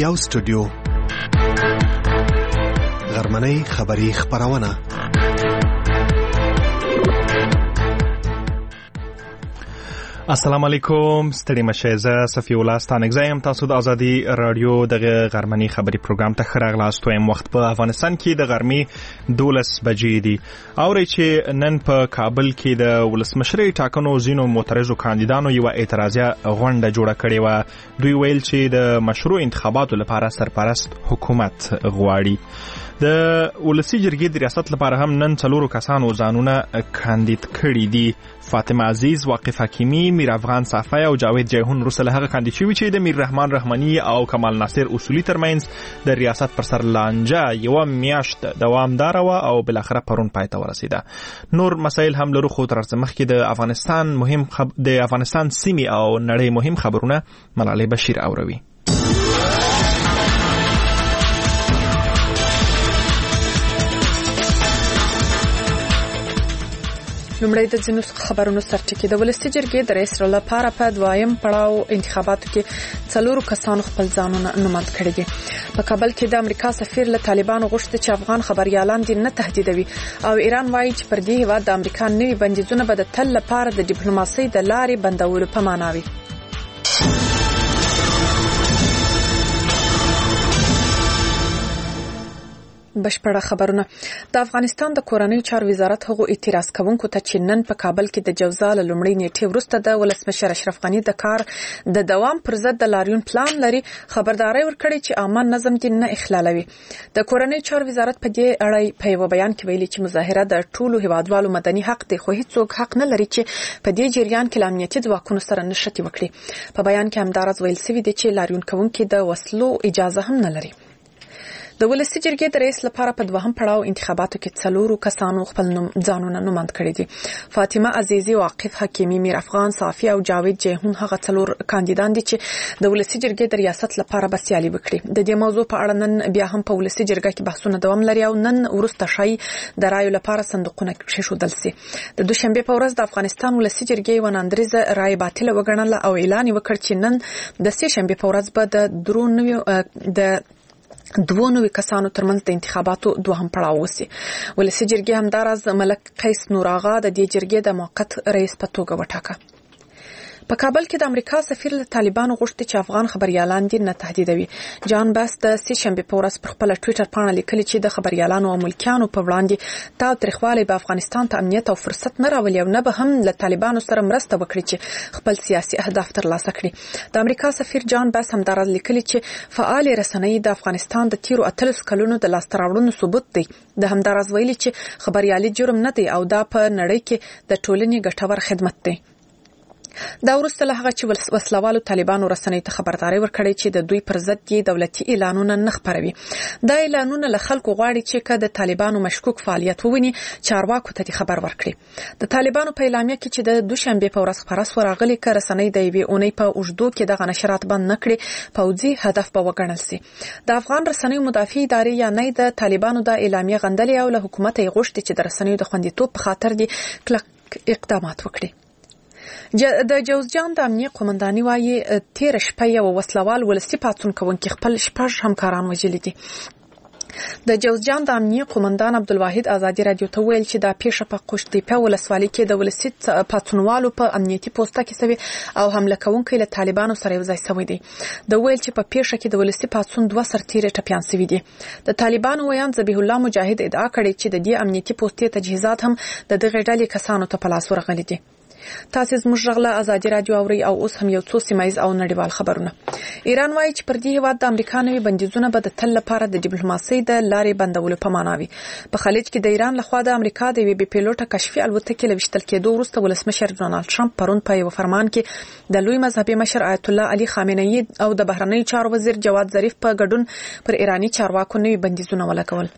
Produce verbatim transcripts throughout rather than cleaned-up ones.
یو سټوډیو غرمنۍ خبری خبرونه. السلام علیکم، ستړي مشه. زه صفی الله ستانکزی یم. تاسو د ازادي رادیو دغه غرمنۍ خبری پروګرام ته ښه راغلاست. وایم وخت په افغانستان کې د غرمې دولس بجې دي. اورئ چې نن په کابل کې د ولسمشرۍ ټاکنو ځینو معترضو کاندیدانو یوه اعتراضیه غونډه جوړه کړې وه. دوی ویل چې د مشروع انتخاباتو لپاره سرپرست حکومت غواړي. د ولسی جرګې د ریاست لپاره هم نن څلورو کسانو ځانونه کاندید کړي دي. فاطمه عزیز، واقف حکیمی، میر افغان صافی او جاوید جیهون وروسته له هغه کاندید شوي چې د میر رحمان رحماني او کمال ناصر اصولي ترمنځ د ریاست پر سر لانجه یوه میاشت دوامداره وه او بالاخره پرون پای ته ورسېده. نور مسایل هم لرو، خو تر څه مخکې د افغانستان مهم خب... د افغانستان سیمې او نړۍ مهم خبرونه ملالۍ بشیر اوروي. لومړی د ځینو خبرونو سرټکی. د ولسی جرګې د رئیس لپاره په دویم پړاو انتخاباتو کې څلورو کسانو خپل ځانونه نوماند کړي دي. په کابل کې د امریکا سفیر له طالبانو غوښتي چې افغان خبريالان دې نه تهدیدوي او ایران وایي چې پر دې هیواد د امریکا نوي بندیزونه به د تل لپاره د ډیپلوماسۍ د لارې بندولو په معنا وي. بشپړه خبرونه. د افغانستان د کورنۍ چارو وزارت هغو اعتراض کوونکو ته چې نن په کابل کې د جوزا له لومړۍ نیټې وروسته د ولسمشر اشرف غني د کار د دوام پر ضد د لاریون پلان لري خبرداري ورکړي چې عامه نظم دې نه اخلالوي. د کورنۍ چارو وزارت په دې اړه په یو بیان کې ویلي چې مظاهره د ټولو هیوادوالو مدني حق دی، خو هیڅوک حق نه لري چې په دې جریان کې امنیتي ځواکونو سره نښتې وکړي. په بیان کې همدارس ویل شوی دی چې لاریون کوونکي د وسلو اجازه هم نه لري. د ولسی جرګې د رئیس لپاره په دوهم پړاو انتخاباتو کې څلورو کسانو خپل ځانونه نوماند کړي دي. فاطمه عزیزی، واقف حکیمی، میر افغان صافی او جاوید جیهون هغه څلور کاندیدان دي چې د ولسی جرګې د ریاست لپاره بسیالي وکړي. د دې موضوع په اړه نن بیا هم په ولسی جرګه کې بحثونه دوام لري او نن ورسته شي د رایو لپاره صندوقونه کېښودل شي. د دوشنبه په ورځ د افغانستان ولسی جرګې وناندریزه رای باطل وګڼله او اعلان وکړ چې نن د سه شنبه په ورځ به د درونو د دوه نوي کسانو ترمنځ د انتخاباتو دوهم پړاو وسی. ولسی جرګې همدارز ملک قیس نور آغا د دې جرګې د موقت رئیس په توګه وټاکه. په کابل کې د امریکا سفیر له طالبانو غوښتي چې افغان خبريالان دې نه تهدیدوي. جان باس د سه شنبه په ورځ پر خپل ټوئیټر باندې لیکلي چې د خبريالانو او ملکیانو په وړاندې تاوتریخوالی به افغانستان ته امنیت او فرصت نه راولي او نه به هم له طالبانو سره مرسته وکړي چې خپل سیاسي اهداف ترلاسه کړي. د امریکا سفیر جان باس همدارز لیکلي چې فعال رسنۍ د افغانستان د تیرو اتلس کلونو د لاسته راوړنو ثبوت دی. د همدارز ویلي چې خبريالي جرم نه دی او دا په نړۍ کې د ټولنې ګټور خدمت دی. دا ورسته له هغه چې وسلوالو طالبانو رسنۍ ته خبرداري ورکړي چې د دوی پر ضد یې دولتي اعلانونه نه خپروي. دا اعلانونه له خلکو غواړي چې که د طالبانو مشکوک فعالیت وویني چارواکو ته خبر ورکړي. د طالبانو په اعلامیه کې چې د دوشنبه په ورځ خبره سو راغلي ک رسنۍ د یوې اونۍ په اوږدو کې د نشرات بند نکړي پوځي هدف به وګڼل شي. د افغان رسنیو مدافع ادارې یا نه د طالبانو د اعلامیه غندلې او له حکومت یې غوښتي چې د رسنیو د خوندیتوب په خاطر دي کلک اقدامات وکړي. د جوزجان د امنیه قومنداني وايي تیر شپه یو وسلوال ولسی پاتون کوونکي خپل شپږ همکاران وژلي دي. د جوزجان د امنیه قومندان عبدالواحد ازادي رادیو ته ویل چې د پیښه په قوشتیپه ولسوالۍ کې د ولسی پاتونوالو په امنیتي پوسټه کې سوي او حمله کوونکي له طالبانو سره یو ځای شوی دي. د ویل چې په پیښه کې د ولسی پاتون دوه سرتیري ټپيان شوي دي. د طالبانو ویان ذبیح الله مجاهد ادعا کړې چې د دې امنیتي پوسټې تجهیزات هم د دغه ډلې کسانو ته په لاس ورغلي دي. تاسو زموږ غلا ازادي رادیو اوري او اوس هم یو څو سیمایز او نړیوال خبرونه. ایران وايي چې پر دې هیواد د امریکا نوي بندیزونه به د تل لپاره د ډیپلوماسۍ د لارې بندولو په معنا وي. په خلیج کې د ایران لخوا د امریکا د وی بي پیلوټه کشفي الوتکې لويشتل کېدو وروسته ولسمشر ډونالد ټرمپ پرون په یو فرمان کې د لوی مذهبي مشر آیت الله علي خامنه‌ای او د بهرنی چارو وزیر جواد ظریف په ګډون پر ایرانی چارواکو نوي بندیزونه ولګول.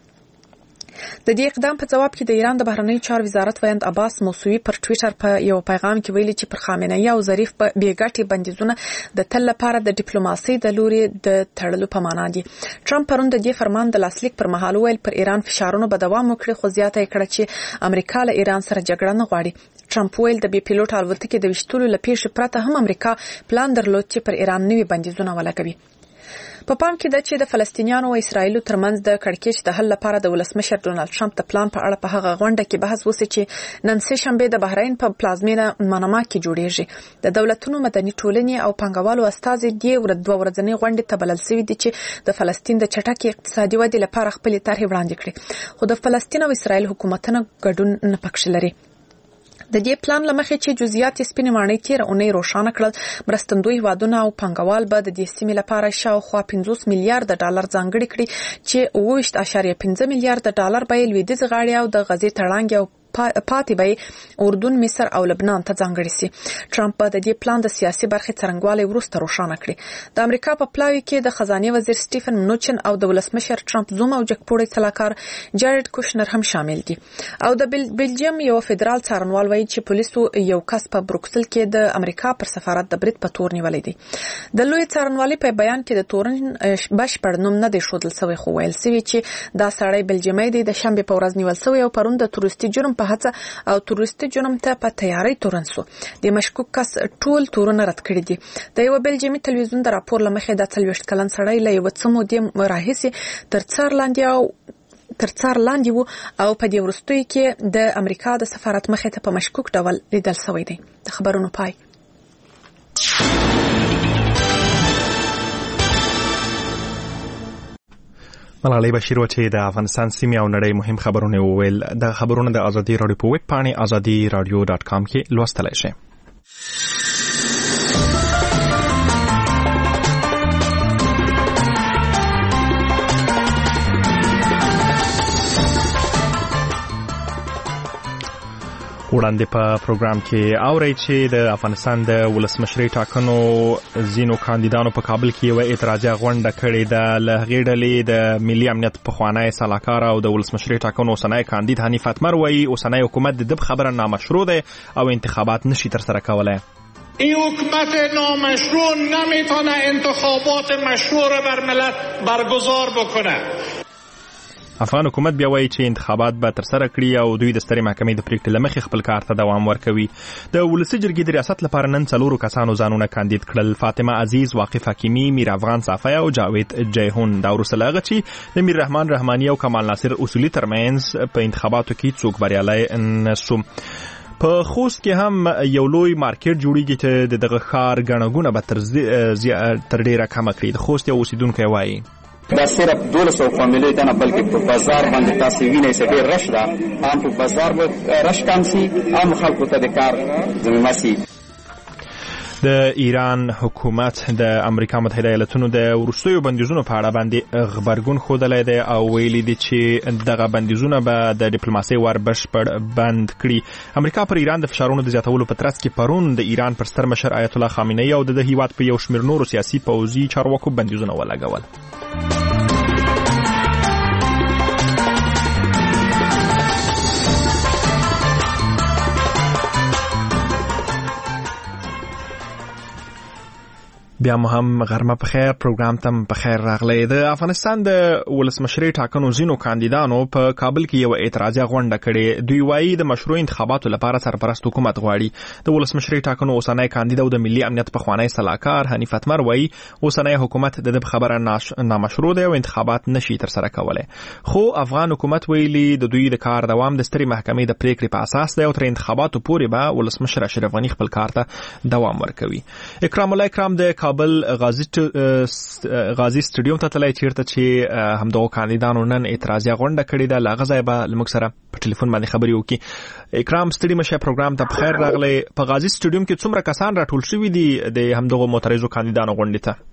د دې اقدام په جواب کې د ایران د بهرنی چارو وزارت ویاند عباس موسوي پر ټوئیټر په یو پیغام کې ویلي چې پر خامنه‌ای او ظریف په بیګټي بندیزونه د تل لپاره د ډیپلوماسۍ د لوري د تړلو په معنا دي. ټرمپ پرون د دې فرمان د لاسلیک پر مهال ویل پر ایران فشارونه به دوام وکړي، خو زیاته کړه چې امریکا له ایران سره جګړه نه غواړي. ټرمپ ویل د بي پیلوټ الوتکې د وشتلو لپاره هم امریکا پلان درلود چې پر ایران نوي بندیزونه ولګوي. په پام کې د چې د فلسطینیانو او اسرایلو ترمنځ د کړکېچ د حل لپاره د ولسمشر ډونالد ټرمپ د پلان په اړه په هغه غونډه کې بحث وشي چې نن سه شنبه د بحرین په پلازمینه منما کې جوړیږي. د دولتونو مدني ټولنې او پنګوالو استازي د دوه ورځنۍ غونډې ته بلل شوي دي چې د فلسطین د چټکې اقتصادي ودې لپاره خپل طرح وړاندې کړي، خو د فلسطین او اسرایل حکومتونه ګډون نه پکښ لري. د دې پلان لمخې چې جزئیات سپینې ماڼۍ تیر اونۍ روښانه کړل، مرستندوی هیوادونه او پنګوال به د دې سیمې لپاره شاوخوا پنځوس میلیارډ ډالر ځانګړي کړي چې اووه ویشت اعشاریه پنځه میلیارډ ډالر به لویدیځ غاړې او د غزې تړانګې او پاتې به اردن، مصر او لبنان ته ځانګړي سي. ټرمپ به د دې پلان د سیاسي برخې څرنګوالی وروسته روښانه کړي. د امریکا په پلاوي کې د خزانه وزیر سټیفن منوچن او د ولسمشر ټرمپ زوم او جګپوړی سلاکار جارډ کوشنر هم شامل دي. او د بلجیم یو فدرال څارنوال وایي چې پولیسو یو کس په بروکسل کې د امریکا پر سفارت د برید په تور نیولې دي. د لوی څارنوالي په بیان کې د تورن بشپړ نوم نه دی ښودل شوی، خو ویل شوی چې دا سړی بلجیمي دی، د شنبه په ورځ نیول شوی او پرون د تورستي جرم په هڅه او تورستي جرم ته په تیاری تورن سو. د مشکوک کس ټول تورونه رد کړی دي. د یو بلجیمي تلویزیون د راپور لمخې د څلوېښت کلن سړی له یو څه مودې راهیسې تر څار لاندې او تر څار لاندې وو او په دې وروستیو کې د امریکا د سفارت مخې ته په مشکوک ډول لیدل شوی دی. د خبرونو پای. ملالۍ بشیر و چې د افغانستان سیمې او نړۍ مهم خبرونه وویل. د خبرونه د ازادي رادیو په ویب پاڼې ازادي رادیو ډاټ کام کې لوستلی شئ. وړاندې په پروګرام کې اورئ چې د افغانستان د ولسمشرۍ ټاکنو ځینو کاندیدانو په کابل کې یوه اعتراضیه غونډه کړې ده. له هغې ډلې د ملي امنیت پخوانی سلاکار او د ولسمشرۍ ټاکنو اوسنی کاندید حنیف اتمر وایي اوسنی حکومت د ده خبره نامشروع دی او انتخابات نشي ترسره کولی. این حکومت نامشروع نمیتونه انتخابات مشروع را بر ملت برگزار بکنه. افغان حکومت بیا وایي چې انتخابات به ترسره کړي او دوی د سترې محکمې د پریکړې له مخې خپل کار ته دوام ورکوي. د ولسي جرګې د ریاست لپاره نن څلورو کسانو ځانونه کاندید کړل. فاطمه عزیز، واقف حکیمي، میر افغان صافی او جاوید جیهون. دا وروسته له هغه چې د میر رحمان رحماني او کمال ناصر اصولي ترمنځ په انتخاباتو کې څوک بریالی نسو. په خوست کې هم یو لوی مارکیټ جوړیږي چې د دغه ښار ګڼه ګوڼه به تر ډیره کمه کړي. د خوست یو اوسیدونکی وایي دا صرف دولس سوه فامیلۍ ته نه بلکې په بازار باندې تاسې وینئ چې ډېر رش ده، هم په بازار به رش کم سي، هم خلکو ته د کار ضمیمه سي. د ایران حکومت د امریکا متحده ایالاتونو د وروستیو بندیزونو په اړه باندې غبرګون ښودلی دی او ویلي دي چې دغه بندیزونه به د ډیپلوماسۍ ور بشپړ بند کړي. امریکا پر ایران د فشارونو د زیاتولو په ترڅ کې پرون د ایران پر ستر مشر آیت الله خامنه‌ای او د هیواد په یو شمېر نورو سیاسي پوځي چارواکو بندیزونه ولګول. بیا مو هم غرمه په خیر، پروګرام ته په خیر راغلی. د افغانستان د ولسمشرۍ ټاکنو ځینو کاندیدانو په کابل کې یو اعتراضیه غونډه کړې. دوی وایي د مشروع انتخاباتو لپاره سرپرست حکومت غواړي. د ولسمشرۍ ټاکنو اوسنی کاندید او د ملي امنیت پخوانی سلاکار حنیف اتمر وایي اوسنی حکومت د ده خبره نامشروع دی او انتخابات نشي ترسره کولی. خو افغان حکومت ویلي د دوی د کار دوام د سترې محکمې د پریکړې په اساس دی او تر انتخاباتو پورې به ولسمشر اشرف غني خپل کار ته دوام ورکوي. اکرام الله اکرام د کابل غازی غازی سټډیوم ته تللی چیرته چې همدغو کاندیدانو نن اعتراضیه غونډه کړې ده. له هغه ځایه به له موږ سره په ټلیفون باندې خبرې وکړي. اکرام ستړي مه شئ، پروګرام ته په خیر راغلی. په غازی سټډیوم کې څومره کسان راټول شوي دي د همدغو معترضو کاندیدانو غونډې ته؟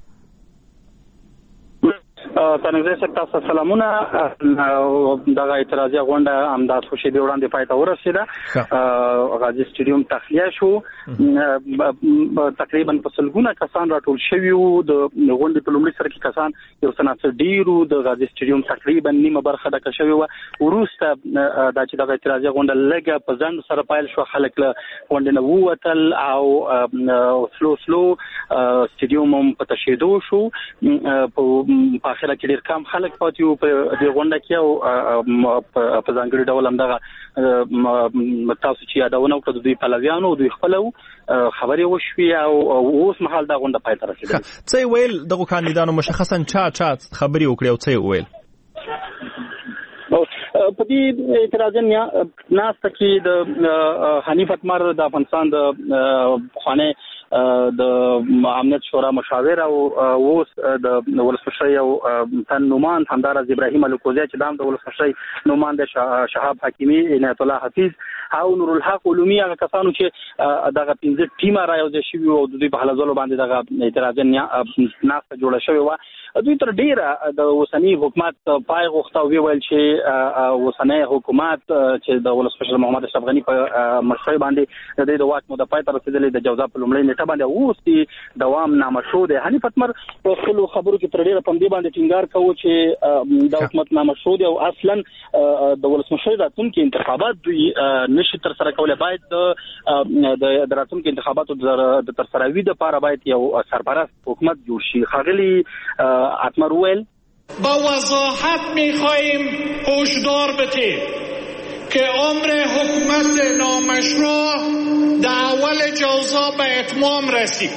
تنګزی صاحب تاسو سلامونه. دغه اعتراضیه غونډه همداس خو شېبې وړاندې پای ته ورسېده. غازي سټډیوم تخلیه شو. تقریبا په سلګونه کسان راټول شوي وو. د غونډې په لومړي سر کې کسان یو څه ناڅه ډېر وو. د غازي سټډیوم تقریبا نیمه برخه ډکه شوې وه. وروسته دا چې دغه اعتراضیه غونډه لږه په ځنډ سره پیل شوه، خلک له غونډې نه ووتل او سلو سلو سټډیوم هم په تشېدو شو. په اخره کې ډیر کم خلک پاتې وو په دې غونډه کې او په ځانګړي ډول هم دغه تاسو چې یادونه وکړه دوی پلویانو دوی خپلو خبرې وشوي او اوس مهال دا غونډه پای ته رسیدله. څه ویل دغه کاندیدانو مشخصا چا چا خبرې وکړي او څه ویل؟ په دې اعتراضنیا ناسته کې د حنیف اتمر د افغانستان د خوانه د امنیت شورا مشاور او اوس د ولسمشر او تن نومان همدارز ابراهیم الکوزی چې دام د ولسمشر نومان د شهاب حکیمی عنایت الله حفیظ او نور الحق علومی هغه کسانو چې دغه پنځه ټیمه رايوځي شوی او د دوی په حلزولو باندې دغه اعتراضنیا ناسته جوړه شوی و. دوی تر ډیره د اوسنی حکومت پای غوښته ویل چې اوسنی حکومت چې د ولسمشر محمد اشرف غنی په مشرۍ باندې د د واک مو د پای تر رسیدلې د جوزا په لومړۍ نیټه باندې اوس دی دوام نامشروع دی. حنیف اتمر په خپل خبرو کې تر ډیره په دې باندې ټینګار کوي چې د حکومت نامشروع دی او اصلا د ولسمشر راتلونکي انتخابات دوی نشي تر سره کولای. باید د راتلونکي انتخاباتو د تر سره وي د لپاره باید یو سرپرست حکومت جوړ شي. خاغلی اتمر ویل با وضاحت می‌خواهیم هشدار بدیم که عمر حکومت نامشروع در اول جوزا به اتمام رسید.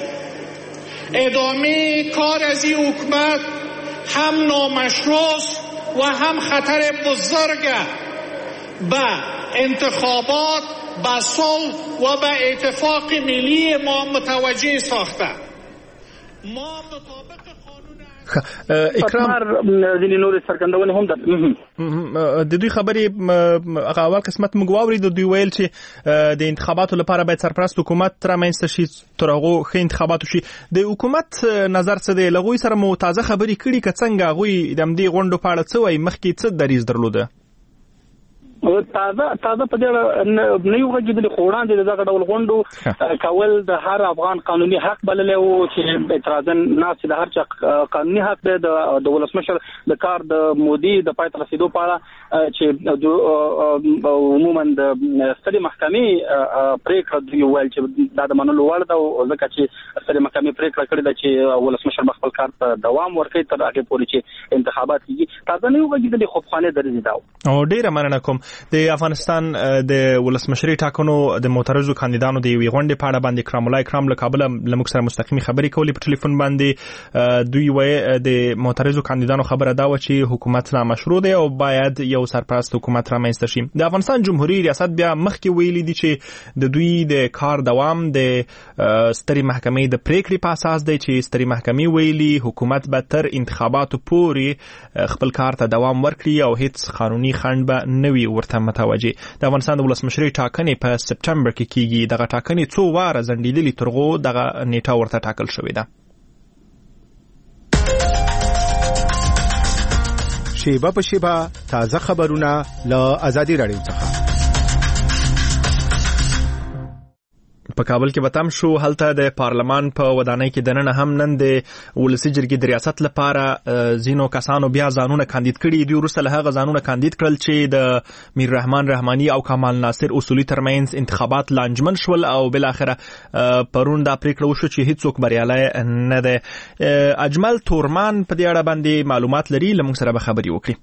ادامه کار از این حکومت هم نامشروع و هم خطر بزرگ به انتخابات، به صلح و به اتفاق ملی ما متوجه ساخته. ما مطابق اکرام ځینې نور سرګندونه هم د د دوی خبرې هغه اول قسمت موږ واورید د دوی ویل چې د انتخاباتو لپاره باید سرپرست حکومت رامنځته شي تر هغه ښه انتخابات وشي. د حکومت نظر څه دی؟ له هغوی سره مو تازه خبرې کړي که څنګه هغوی د همدې غونډو په اړه څه وایي؟ مخکې څه دریځ درلوده؟ تازه تازه په دې نه یو غږیدل خوړان دي دغه ډول غونډو کول د هر افغان قانوني حق بللی او چې اعتراضن ناس د هر چا قانوني حق دی د ولسمشر د کار د مودي د پای تر رسیدو په اړه چې عموما د ستړي محکمې پریکړه دی ویل چې دا د منلو وړ ده او ځکه چې ستړي محکمې پریکړه کړې ده چې ولسمشر خپل کار ته دوام ورکړي تر هغه پورې چې انتخابات کیږي. تازه نه یو غږیدل خو خانه درځي دا او ډیره مننه کوم. د افغانستان د ولسمشري ټاکنو د معترضو کاندیدانو د یوې غونډې په اړه باندې کرام الله اکرام له کابل له موږ سره مستقیمي خبرې کولې په ټلیفون باندې. دوی وایي د معترضو کاندیدانو خبره دا و چې حکومت نامشروع دی او باید یو سرپرست حکومت رامنځته شي. د افغانستان جمهوریت ریاست بیا مخکې ویلي دي چې د دوی د کار دوام د سترې محکمې د پریکړې په اساس دی چې سترې محکمې ویلي حکومت به تر انتخاباتو پورې خپل کار ته دوام ورکړي او هیڅ قانوني خنډ به نه وي ورته متوجه. د افغانستان د ولسمشري ټاکنې په سپټمبر کې کیږي. دغه ټاکنې څو واره ځنډېدلې تر هغو دغه نیټه ورته ټاکل شوې ده. شیبه په شیبه تازه خبرونه له آزادي راډیو څخه. په کابل کې وتم شو هلته د پارلمان په ودانۍ کې دننه هم نن د ولسی جرګې د ریاست لپاره زینو کسانو بیا ځانونه کاندید کړي. دوی وروسته له هغه ځانونه کاندید کړل چې د میر رحمان رحماني او کمال ناصر اصولي ترمنځ انتخابات لانجمن شول او بل اخره پرون دا پریکړه وشو چې هیڅوک بریالی نه دی. اجمل تورمان په دې اړه باندې معلومات لري، له موږ سره به خبرې وکړي.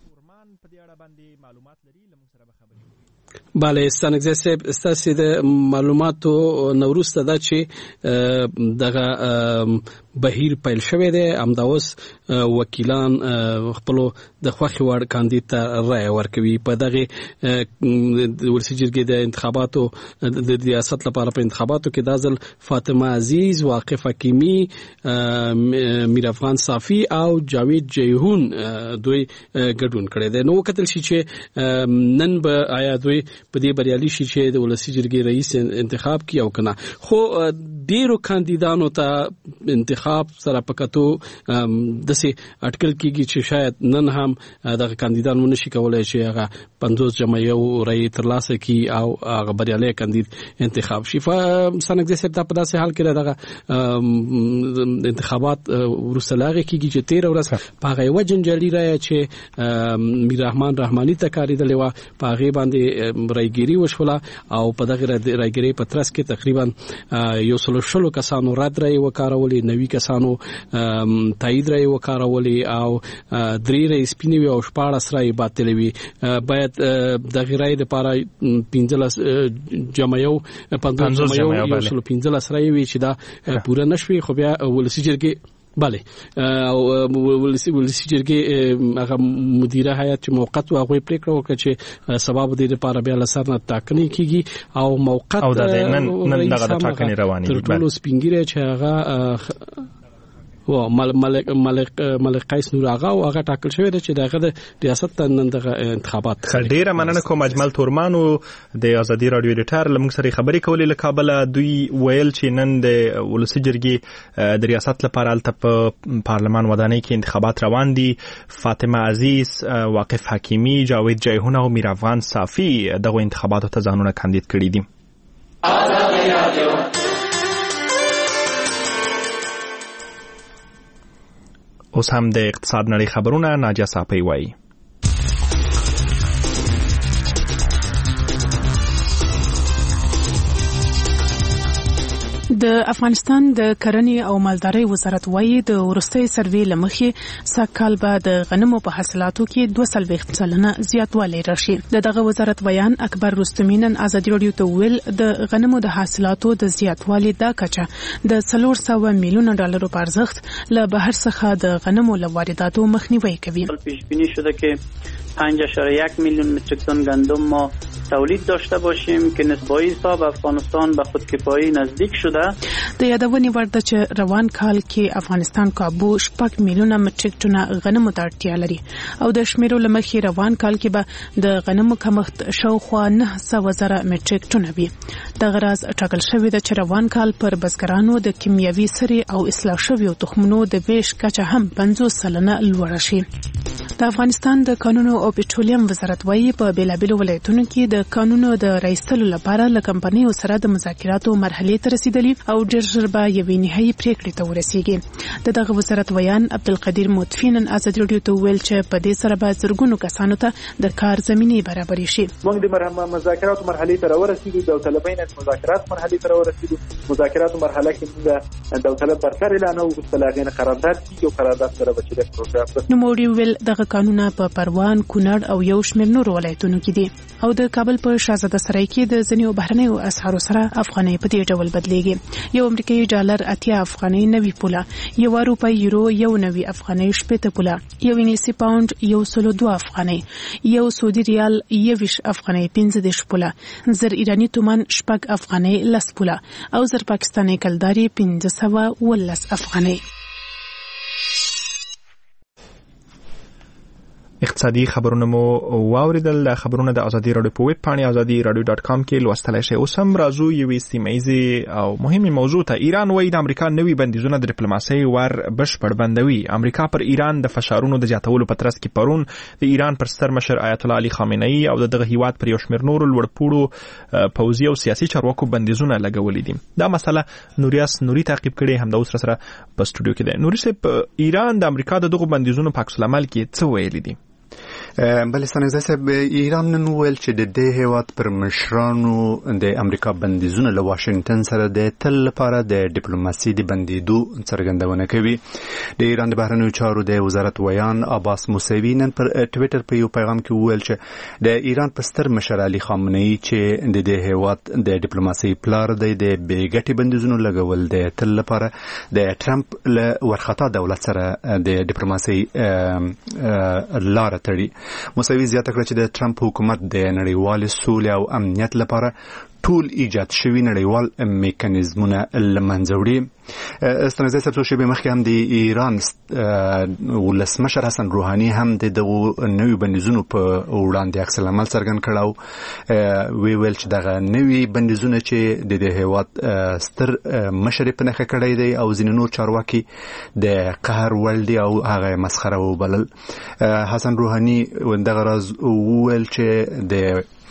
بله ستانګزی صاحب ستاسو د معلوماتو نوروسته دا چې دغه بهیر پیل شوی دی. همداوس وکیلان خپل د خوښي وړ کاندید ته رائے ورکوي. په دغه ولسی جرګې د انتخاباتو د ریاست لپاره په انتخاباتو کې د ځل فاطمه عزیز، واقف حکیمی، میر افغان صافی او جاوید جیهون دوی ګډون کړی دی. نو کتل شي چې نن به آیا دوی په دې بریالي شي چې د ولسی جرګې رئیس انتخاب کی او کنه. خو ډیرو کاندیدانو ته انتخاب سره پکاتو دسه اټکل کیږي چې شاید نن هم دغه کاندیدان مونږ شي کولای چې هغه پنځوس جمع یو رئیس ترلاسه کی او هغه بریالي کاندید انتخاب شي. فسنګ دې په داسې حال کې دغه انتخابات ورسلاغه کیږي چې تیر ورځ په هغه وجنجالي راي چې میر رحمان رحماني ته کاریدلې و په هغه باندې رایګيري وشوله او په دغه رایګيري په ترڅ کې تقریبا یو سل خپل شلو کسانو رد رای وکارولې، نوي کسانو تایید رای وکارولې او درې رای سپینوي او شپاړس رای باطل وي. باید د غیرای د لپاره پنځلس جمعیو پنځه جمعیو یو سل پنځلس رای وي چې دا پوره نشوي، خو بیا ولسی جرګې bale او ولسی ولسی جرګې هغه مدیره هیئت چې موقت او هغه پریکړه وکړه چې سبب د لپاره بیا لسر نه ټاکنې کیږي او موقت او د نن نن دغه ټاکنې روانې دي. ټول سپینګیره چې هغه و ملک ملک ملک قیس نور آغا او هغه ټاکل شوی دی چې دغه د ریاست نن دغه انتخابات. ډیره مننه کوم اجمل تورمانو د ازادي رادیو ایډیټر لمغ سره خبرې کولې له کابل. دوی ویل چې نن د ولسی جرګې د ریاست لپاره الته په پارلمان ودانۍ کې انتخابات روان دي. فاطمه عزیز، واقف حکیمی، جاوید جیهون او میر افغان صافی دغه انتخاباتو ته ځانونه کاندید کړي دي. اوس هم د اقتصاد نړۍ خبرونه ناجیه صافی وایي. د افغانستان د کرنې او مالدارۍ وزارت وایي د ورستۍ سروې لمخې سږکال به د غنمو په حاصلاتو کې دوه څلوېښت سلنه زیاتوالی راشي. د دغه وزارت بیان اکبر رستمی نن ازادي راډیو ته ویل د غنمو د حاصلاتو د زیاتوالي دا کچه د څلور سوه میلیونه ډالرو په ارزښت له بهر څخه د غنمو له وارداتو مخنیوی کوي. پیش بینی شده که پنج اشاره یک میلیون متریک تن گندم ما تولید داشته باشیم که نسبی حساب افغانستان به خودکفایی نزدیک شده. د یادونې وړ ده چې روان کال کې افغانستان کابو شپږ میلیونه متریک ټنه غنمو ته اړتیا لري او د شمیرو له مخې روان کال کې به د غنمو کمښت شاوخوا نه سوه زره متریک ټنه وي. دغه راز ټاکل شوی ده چې روان کال پر بزګرانو د کیمیاوي سرې او اصلاح شویو تخمونو د ویش کچه هم پنځوس سلنه لوړه شي. د افغانستان د کانونو او پټرولیم وزارت وایي په بیلابیلو ولایتونو کې د کانونو د رایستلو لپاره له کمپنیو سره د مذاکراتو مرحلې ته رسیدلي او ډېر ژر به یوې نهایي پریکړې ته ورسیږي. د دغه وزارت ویان عبدالقدیر مطفی نن ازادي راډیو ته ویل چې په دې سره به زرګونو کسانو ته د کار زمینې برابرې شي. موږ د مذاکراتو مرحلې ته راورسیدو، داوطلبۍ نه مذاکرات مرحلې ته راورسیدو. مذاکراتو مرحله کې موږ داوطلب برتر اعلان وکړو، لاغین قرارداد کیږي او قرارداد سره به چې د پروګرام نو موږ ویل دغه قانونه په پروان، کونړ او یو شمېر نورو ولایتونو کې دي او د کابل په شاهزاده سرای کې د ځینو بهرنیو اسعارو سره افغانۍ په دې ډول بدلیږي. یو امریکایي ډالر اتیا افغانۍ نوي پوله، یو روپۍ یورو یو نوي افغانۍ شپېته پوله، یو انګلیسي پاوند یو سلو دوه افغانۍ، یو سعودي ریال یویش افغانۍ پنځه دېرش پوله، زر ایراني تومان شپږ افغانۍ لس پوله او زر پاکستاني کلداري پنځه سوه اوولس افغانۍ. اقتصادي خبرونه مو واوریدل. د خبرونه د ازادي راډیو په ویب پاڼه ازادي راډیو ډاټ کام کې لوستلای شئ. اوس هم راځو یوې سیمه او مهمه موضوع ته. ایران وایي د امریکا نوي بندیزونه د ډیپلوماسۍ ور بشپړ بندوي. امریکا پر ایران د فشارونو د زیاتولو په ترڅ کې پرون د ایران پر ستر مشر آیت الله علي خامنه‌ای او دغه هیواد پر یو شمېر نورو لوړپوړو پوځي او سیاسي چارواکو بندیزونه لګولي دي. دا مسله نوریاس نوري تعقیب کړي، هم د اوس سره په سټوډیو کې ده. نوري صاحب، ایران د امریکا د دغه بندیزونو په عکس العمل کې څه ویلي دي؟ بلستان صاحب، ایران نن ویل چې د دې هیواد پر مشرانو د امریکا بندیزونه له واشنگټن سره د تل لپاره د ډیپلوماسي د بندیدو څرګندونه کوي. د ایران د بهرنیو چارو د وزارت ویان عباس موسوي نن پر ټوئیټر په یو پیغام کې ویل چې د ایران پر ستر مشر علي خامنه‌ای چې د دې هیواد د ډیپلوماسي پلار دی د بیګټي بندیزونو لګول د تل لپاره د ټرمپ له ورختا دولت سره د ډیپلوماسي لار تړي. موسوي زیاته کړه چې د ټرمپ حکومت د نړیوال سولې او امنیت لپاره ټول ایجاد شوی نړیوال میکانیزمونه لمنځه وړي. ستنځي صاحب څو شپې مخکې هم د ایران ولسمشر حسن روحاني هم د دغه نوي بندیزونو په وړاندې عکس العمل څرګند کړو. وی ویل چې دغه نوي بندیزونه چې د دې هیواد ستر مشر په نخښه کړی دی او ځینې نور چارواکي د قهر وړ دي او هغه مسخره وبلل. حسن روحاني دغه راز ویل چې د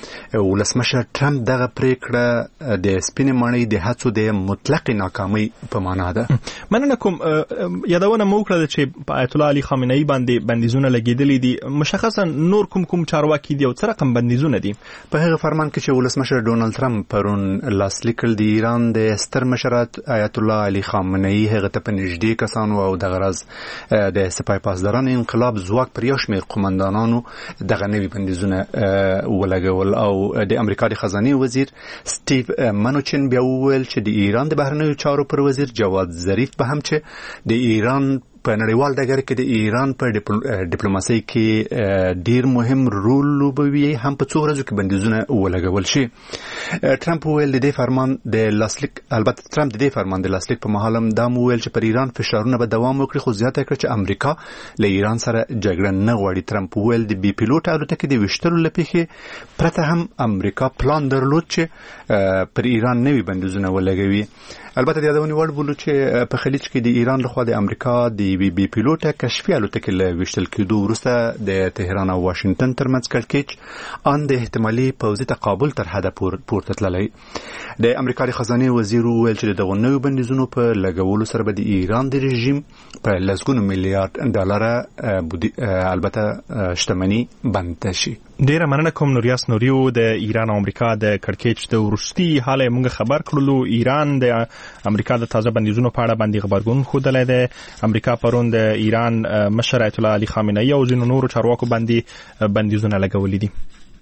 ولسمشر ټرمپ دغه پریکړه د سپینې ماڼۍ د هڅو د مطلق ناکامۍ په معنا ده. مننه کوم. یادونه مو کړه چې په آیت الله علي خامنه‌ای باندې بندیزونه لګیدلي دي. مشخصا نور کوم کوم چارواکي دي او څه رقم بندیزونه دي؟ په هغه فرمان کې چې ولسمشر ډونالد ټرمپ پرون لاسلیک کړ د ایران د ستر مشرات آیت الله علي خامنه‌ای هغه ته په نږدې کسانو او د غرض د سپاه پاسداران انقلاب ځواک پر یو شمېر قومندانانو دغه نوي بندیزونه ولګول او د امریکا د خزانه وزیر سټیو منوچن بیا وویل چې د ایران د بهرنیو چارو پر وزیر جواد ظریف به هم چې د ایران په نړیوال ډګر کې د ایران په ډیپلوماسۍ کې ډیر مهم رول لوبوي هم په څو ورځو کې بندیزونه ولګول شي. ټرمپ ویل د دې فرمان د لاسلیک البته ټرمپ د دې فرمان د لاسلیک په مهال هم دا ویل چې پر ایران فشارونه به دوام وکړي، خو زیاته کړ چې امریکا له ایران سره جګړه نه غواړي. ټرمپ ویل د بي پیلوټ الوتکې د وشتلو لپاره پرته هم امریکا پلان درلود چې پر ایران نوي بندیزونه ولګوي. البته د یادونې وړ بولو چې په خلیج کې د ایران لخوا د امریکا د بي بي پیلوټه کشفي الوتکې له وشتل کېدو وروسته د تهران او واشنگټن ترمنځ کړکېچ ان د احتمالي پوځي تقابل تر حده پورته تللی. د امریکا د خزانه وزیر وویل چې دغه نوي بندیزونو په لګولو سره به د ایران د رژیم په لسګونو میلیارډ ډالر البته شتمني بند شي. ډیره مننه کوم نوریاس نوریو د ایران او امریکا د کړکېچ د وروستي حال موږ خبر کړلو. ایران د امریکا د تازه بندیزونو په اړه باندې خبرګون ښودلی دی. امریکا پرون د ایران مشر آیت الله علي خامنه‌ای او ځینو نورو چارواکو باندې بندیزونه لګولي دي.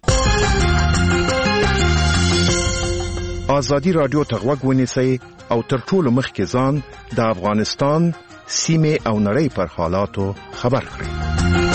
ازادي رادیو ته غوږ ونیسئ او تر ټولو مخکې ځان د افغانستان سیمې او نړۍ پر حالاتو خبر کړئ.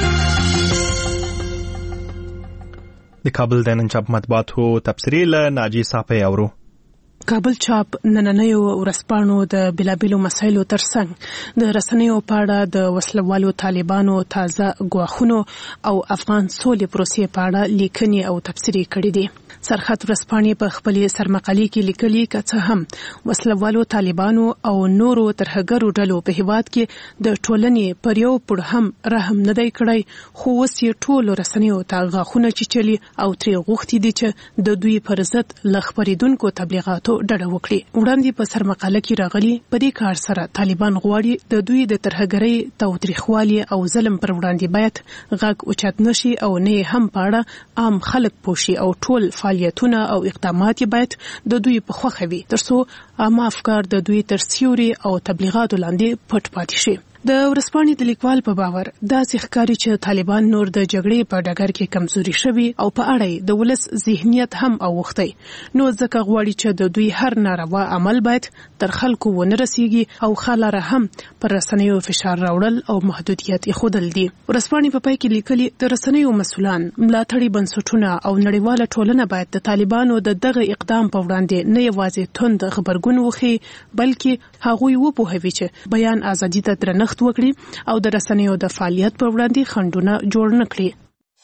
د کابل د نن چاپ مطبوعاتو تبصرې له ناجي صافی اورو. کابل چاپ نننیو ورځپاڼو د بلابلو مسایلو ترڅنګ د رسنیو په اړه د وسلوالو طالبانو تازه ګواښونو او افغان سولې پروسې په اړه لیکنې او تبصرې کړې دي. سرحد ورځپاڼې په خپلې سرمقالې کې لیکلي که څه هم وسلوالو طالبانو او نورو ترهګرو ډلو په هیواد کې د ټولنې پر یو پړ هم رحم نه دی کړی، خو اوس یې ټولو رسنیو ته غاښونه چیچلي او ترې غوښتي دي چې د دوی پر ضد له خپرېدونکو تبلیغاتو ډډه وکړي. وړاندې په سرمقاله کې راغلي په دې کار سره طالبان غواړي د دوی د ترهګرۍ تاوتریخوالي او ظلم پر وړاندې باید غږ اوچت نشي او نه هم په اړه عام خلک پوښي او ټول فعالیتونه او اقدامات باید د دوی په خوښه وي ترڅو عامه افکار د دوی تر سیوري او تبلیغاتو لاندې پټ پاتې شي. د ورځپاڼې د لیکوال په باور داسې ښکاري چې طالبان نور د جګړې په ډګر کې کمزوري شوي او په اړه د ولس ذهنیت هم اوښتی، نو ځکه غواړي چې د دوی هر ناروا عمل باید تر خلکو ونه رسیږي او خلاره هم پر رسنیو فشار راوړل او محدودیت ایښودل دي. ورځپاڼې په پای کې لیکلي د رسنیو مسؤلان، ملاتړي بنسټونه او نړیواله ټولنه باید د طالبانو د دغه اقدام په وړاندې نه یوازې توند غبرګون وښيي بلکې هغوی وپوهوي چې بیان ازادي ته درنښت وکړي او د رسنیو د فعالیت پر وړاندې خنډونه جوړ نه کړي.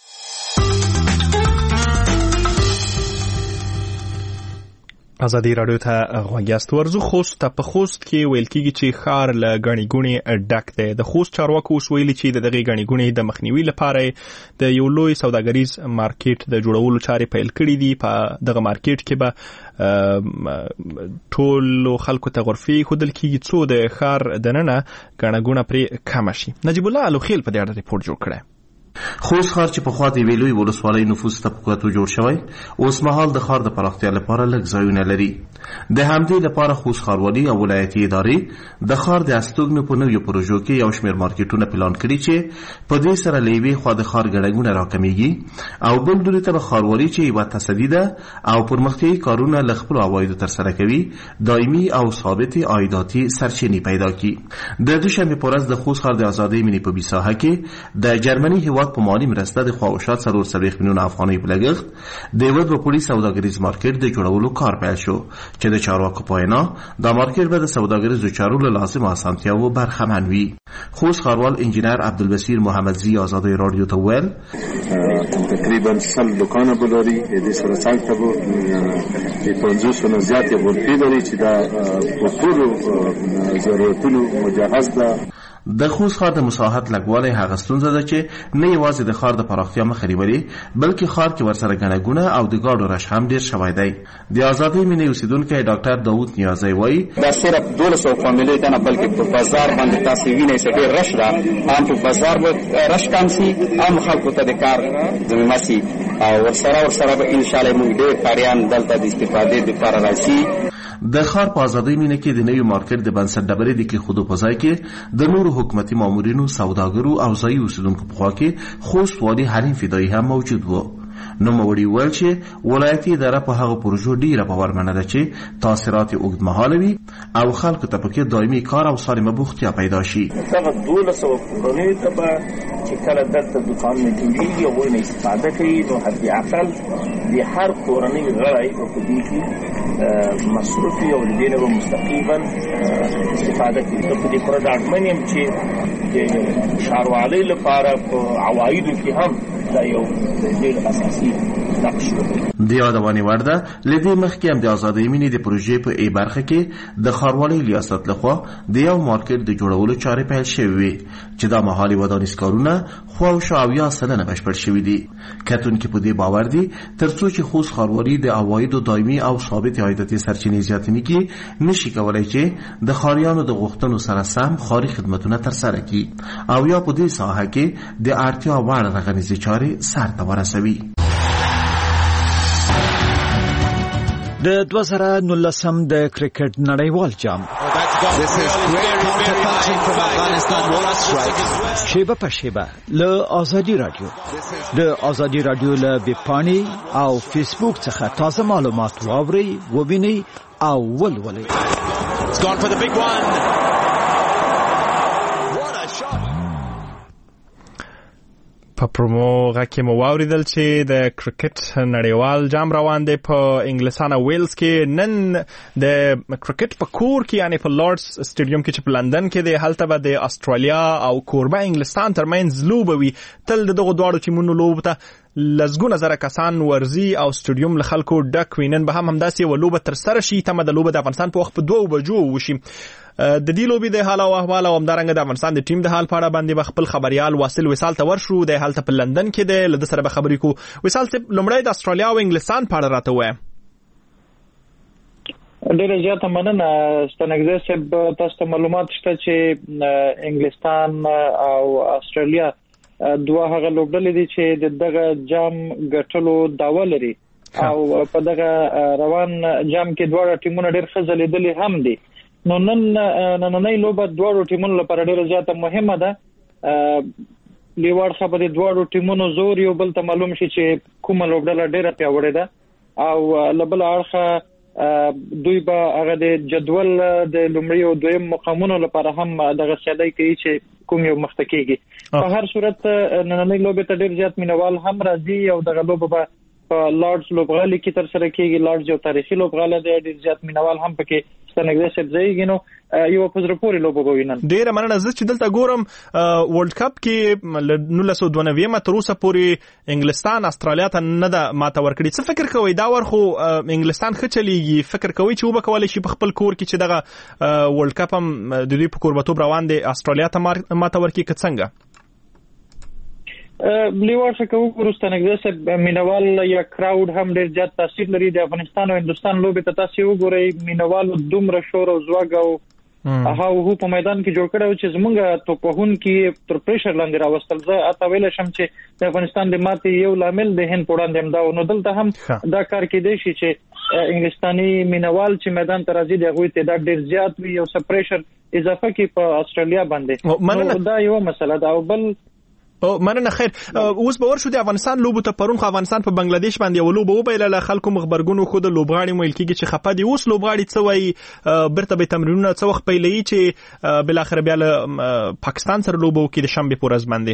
ازادي رادیو ته غوږ یاست. ورزو خوست ته په خوست کې ویل کېږي چې ښار له ګڼې ګوڼې ډک دی. د خوست چارواکو اوس ویلي چې د دغې ګڼې ګوڼې د مخنیوي لپاره د یو لوی سوداګریز مارکیټ د جوړولو چارې پیل کړي دي. په دغه مارکیټ کې به ټولو خلکو ته غرفې ښودل کېږي څو د ښار دننه ګڼه ګوڼه پرې کمه شي. نجیب الله الوخیل په دې اړه ریپورټ جوړ کړی. خوست ښار چې پخوا د یوې لویې ولسوالۍ نفوس طبقاتو جوړ شوی، اوس مهال د ښار د پراختیا لپاره لږ ځایونه لري. د همدې لپاره خوست ښاروالي او ولایتي ادارې د ښار د استوګنو په نویو پروژو کې یو شمېر مارکیټونه پلان کړي چې په دې سره له یوې خوا د ښار ګڼه ګوڼه راکمیږي او بل لوري ته به ښاروالي چې یوه تصدي ده او پرمختیایي کارونه له خپلو عوایدو ترسره کوي دایمي او ثابتې عایداتي سرچینې پیدا کړي. د دوشنبې په ورځ د خوست ښار د ازادۍ مینې په بي ساحه کې د جرمني هېواد په مالي مرسته د خواوشا څلور څلوېښت میلیونه افغانۍ په لګښت د یوه دوه پوړي سوداګریز مارکیټ د جوړولو کار پیل شو چې د چارواکو په وینا دا مارکیټ به د سوداګریزو چارو له لازمو اسانتیاوو برخمن وي. خوست ښاروال انجینر عبدالبصیر محمدزي ازادۍ رادیو ته ویل تقریبا سل دکانه به لري، د دې سره څنګ ته به د پنځوسو نه زیاتې غرفې لري چې دا په ټولو ضرورتونو مجهز ده. د خوست ښار د مساحت لږوالی هغه ستونزه ده چې نه یوازې د ښار د پراختیا مخه نیولې بلکې ښار کې ورسره ګڼه ګوڼه او د ګاډو رش هم ډېر شوی دی. د ازادۍ مینې اوسیدونکی ډاکټر داود نیازی وایي دا صرف دولس سوه فامیلۍ ته نه بلکې په بازار باندې تاسې وینئ چې ډېر رش ده. هم په بازار به رش کم سي، هم خلکو ته د کار ضمیمه سي او ورسره ورسره به انشاءالله موږ ډېر کاریان دلته د استفادې دپاره راشي. د ښار په ازادۍ مینه کې د نوي مارکیټ د بنسټ ډبرې د کېښودو په ځای کې د نورو حکومتي مامورینو، سوداګرو او ځایي اوسیدونکو په خوا کې خوست والي حلیم فدایي هم موجود و. نوموړي وویل چې ولایتي اداره په هغو پروژو ډېره باورمنه ده چې تاثیرات یې اوږدمهاله وي او خلکو ته پکې دایمي کار او سالمه بوختیا پیدا شي. دغه دولس سوه کورنیو ته به چې کله دلته دوکانونه جوړېږي او هغوی نه استفاده کوي نو حداقل د هر کورنۍ غړی به په دې کې مصروف وي او له دې نه به مستقیما استفاده کوي. زه په دې پوره ډاډمن یم چې د ښاروالۍ لپاره په عوایدو کې هم دا یو ډېر اساسي نقش دی. د یادونې وړ ده له دې مخکې هم د ازادۍ مینې د پروژې په ای برخه کې د ښاروالۍ ریاست لخوا د یو مارکیټ د جوړولو چارې پیل شوې وې چې دا مهالي ودانیز کارونه خواوشا اویا سلنه بشپړ شوي دي. کتونکي په دې باور دي تر څو چې خوست ښاروالي د عوایدو دایمي او ثابت عایداتي سرچینې زیاتې کړي نشي کولی چې د ښاریانو د غوښتنو سره سم ښاري خدمتونه ترسره کړي او یا په دې ساحه کې د اړتیا وړ رغنیزې چارې سر ته ورسوي. د دوه زره نولسم د کرکټ نړیوال جام شیبه په شیبه له آزادی رادیو د آزادی رادیو له ویبپاڼې او فیسبوک څخه تازه معلومات واورئ، ووینئ او ولولئ. په پروموغه کې مو واوریدل چې د کرکټ نړیوال جام روان دی په انګلستان او ویلز کې. نن د کرکټ په کور کې یعنی په لارډز سټیډیم کې چې په لندن کې دی هلته به د استرالیا او کوربه انګلستان ترمنځ لوبه وي. تل د دغو دواړو ټیمونو لوبو ته لسګونه زره کسان ورځي او سټیډیم له خلکو ډک وي. نن به هم همداسې یوه لوبه ترسره شي. تمه د لوبه د افغانستان په وخت په دوو بجو وشي. د دې لوبې د حال او احوال او همدارنګه د افغانستان د ټیم د حال په اړه باندې به خپل خبريال واصل وصال ته ورشو. د هلته په لندن کې دی، له ده سره به خبرې کوو. وصال صاحب، لومړی د استرالیا او انګلستان په اړه راته ووایه. ډېره زیاته مننه ستنګزی صاحب. تاسو ته معلومات شته چې انګلستان او استرالیا دوه هغه لوبډلې دي چې دغه جام ګټلو داوا لري او په دغه روان جام کې دواړه ټیمونه ډېر ښه ځلېدلي هم دي. نو نن نننۍ لوبه دواړو ټیمونو لپاره ډېره زیاته مهمه ده. لیوړ خبرې دواړو ټیمونو زور یو بل ته معلوم شي چې کومه لوبډله ډېره پیاوړې ده او له بل اړخه دوی به هغه د جدول د لومړي او دویم مقامونو لپاره هم دغه سیالي کوي چې کوم یو مخته کېږي. په هر صورت نننۍ لوبې ته ډېر زیات مینوال هم راځي او دغه لوبه به په لارډز لوبغالي کې ترسره کېږي. لارډز یو تاریخي لوبغالی دی، ډېر زیات مینوال هم پکې ستنګزی صاحب ځایږي. نو یو په زړه پورې لوبه به وي نن. ډېره مننه. زه چې دلته ګورم ورلډ کپ کې له نولس سوه دوه نوېمه تر اوسه پورې انګلستان استرالیا ته نه ده ماته ورکړې. څه فکر کوئ دا ور خو انګلستان ښه چلیږي؟ فکر کوئ چې وبه کولی شي په خپل کور کې چې دغه ورلډ کپ هم د دوی په کوربتوب روان دی استرالیا ته ماته ورکړي که څنګه؟ لیوار شکو ورستنګزی صاحب مینوال یا کراود هم ډېر زیات تاثیر لري. د افغانستان او هندستان لوبې ته تاسو وګورئ، مینوال دومره شور او زواګ او هغه هو په میدان کې جوړ کړو چې زمونږ توپهون کې تر پریشر لاندې راوستل. زه اته ویل شم چې د افغانستان د ماتې یو لامل د هند وړاندې هم دا نو دلته هم دا کار کېدی شي چې انګلستاني مینوال چې میدان ته راځي د هغوی تعداد ډېر زیات وي او څه پریشر اضافه کوي په استرالیا باندې. نو دا یو مسله ده. او بل او مننه. خیر، اوس به ورشو د افغانستان لوبو ته. پرون خو افغانستان په بنگلاديش باندې یو لوبه وبایلله، خلکو مخبرګونو خو د لوبغاړي ویل کېږي چې خپه دي. اوس لوبغاړي څه وایي؟ برته به تمرینونه څه وخت پیلوي چې بل اخر بیا له پاکستان سره لوبه وکړي د شنبې په ورځ باندې؟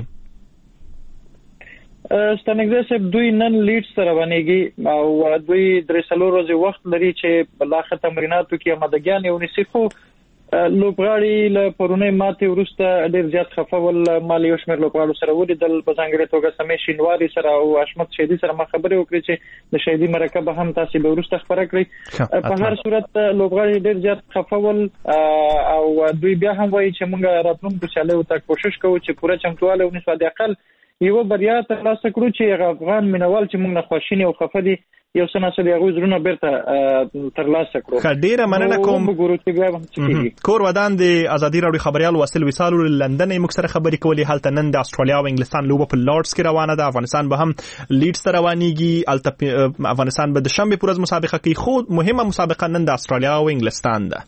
ستنګزی صاحب دوی نن لیډز ته روانېږي او دوی درې څلور ورځې وخت لري چې بل اخر تمریناتو کې آمادګیانې ونیسي. خو لوبغاړي له پرونی ماتې وروسته ډیر زیات خفول مال یو شمېر لوبغاړو سره ولیدل په ځانګړي توګه سمې شینواري سره او اشمت شهیدي سره ما خبرې وکړې چې د شهیدي مرکه هم تاسو به وروسته خبره کړئ. په هر صورت لوبغاړي ډیر زیات خفول او دوی بیا هم وایي چې موږ راتلونکو سیالیو ته کوشش کوو چې پوره چمتواله ونیسو د اقل یو بریا ترلاسه کړو چې افغان مینوال چې موږ نه خواشینی او خفه دي یو څه ناڅه د هغوی زړونه بیرته ترلاسه کړو. ښه ډیره مننه کوم. کور ودان د ازادي راډیو خبريال واسل وصال لندن موږ سره خبرې کولې. هلته نن د استرالیا او انګلستان لوبه په لارډز کې روانه ده. افغانستان به هم لیډز ته روانيږي. الته افغانستان به د شنبه پر ورځ مسابقه کوي. خو مهمه مسابقه نن د استرالیا او انګلستان ده.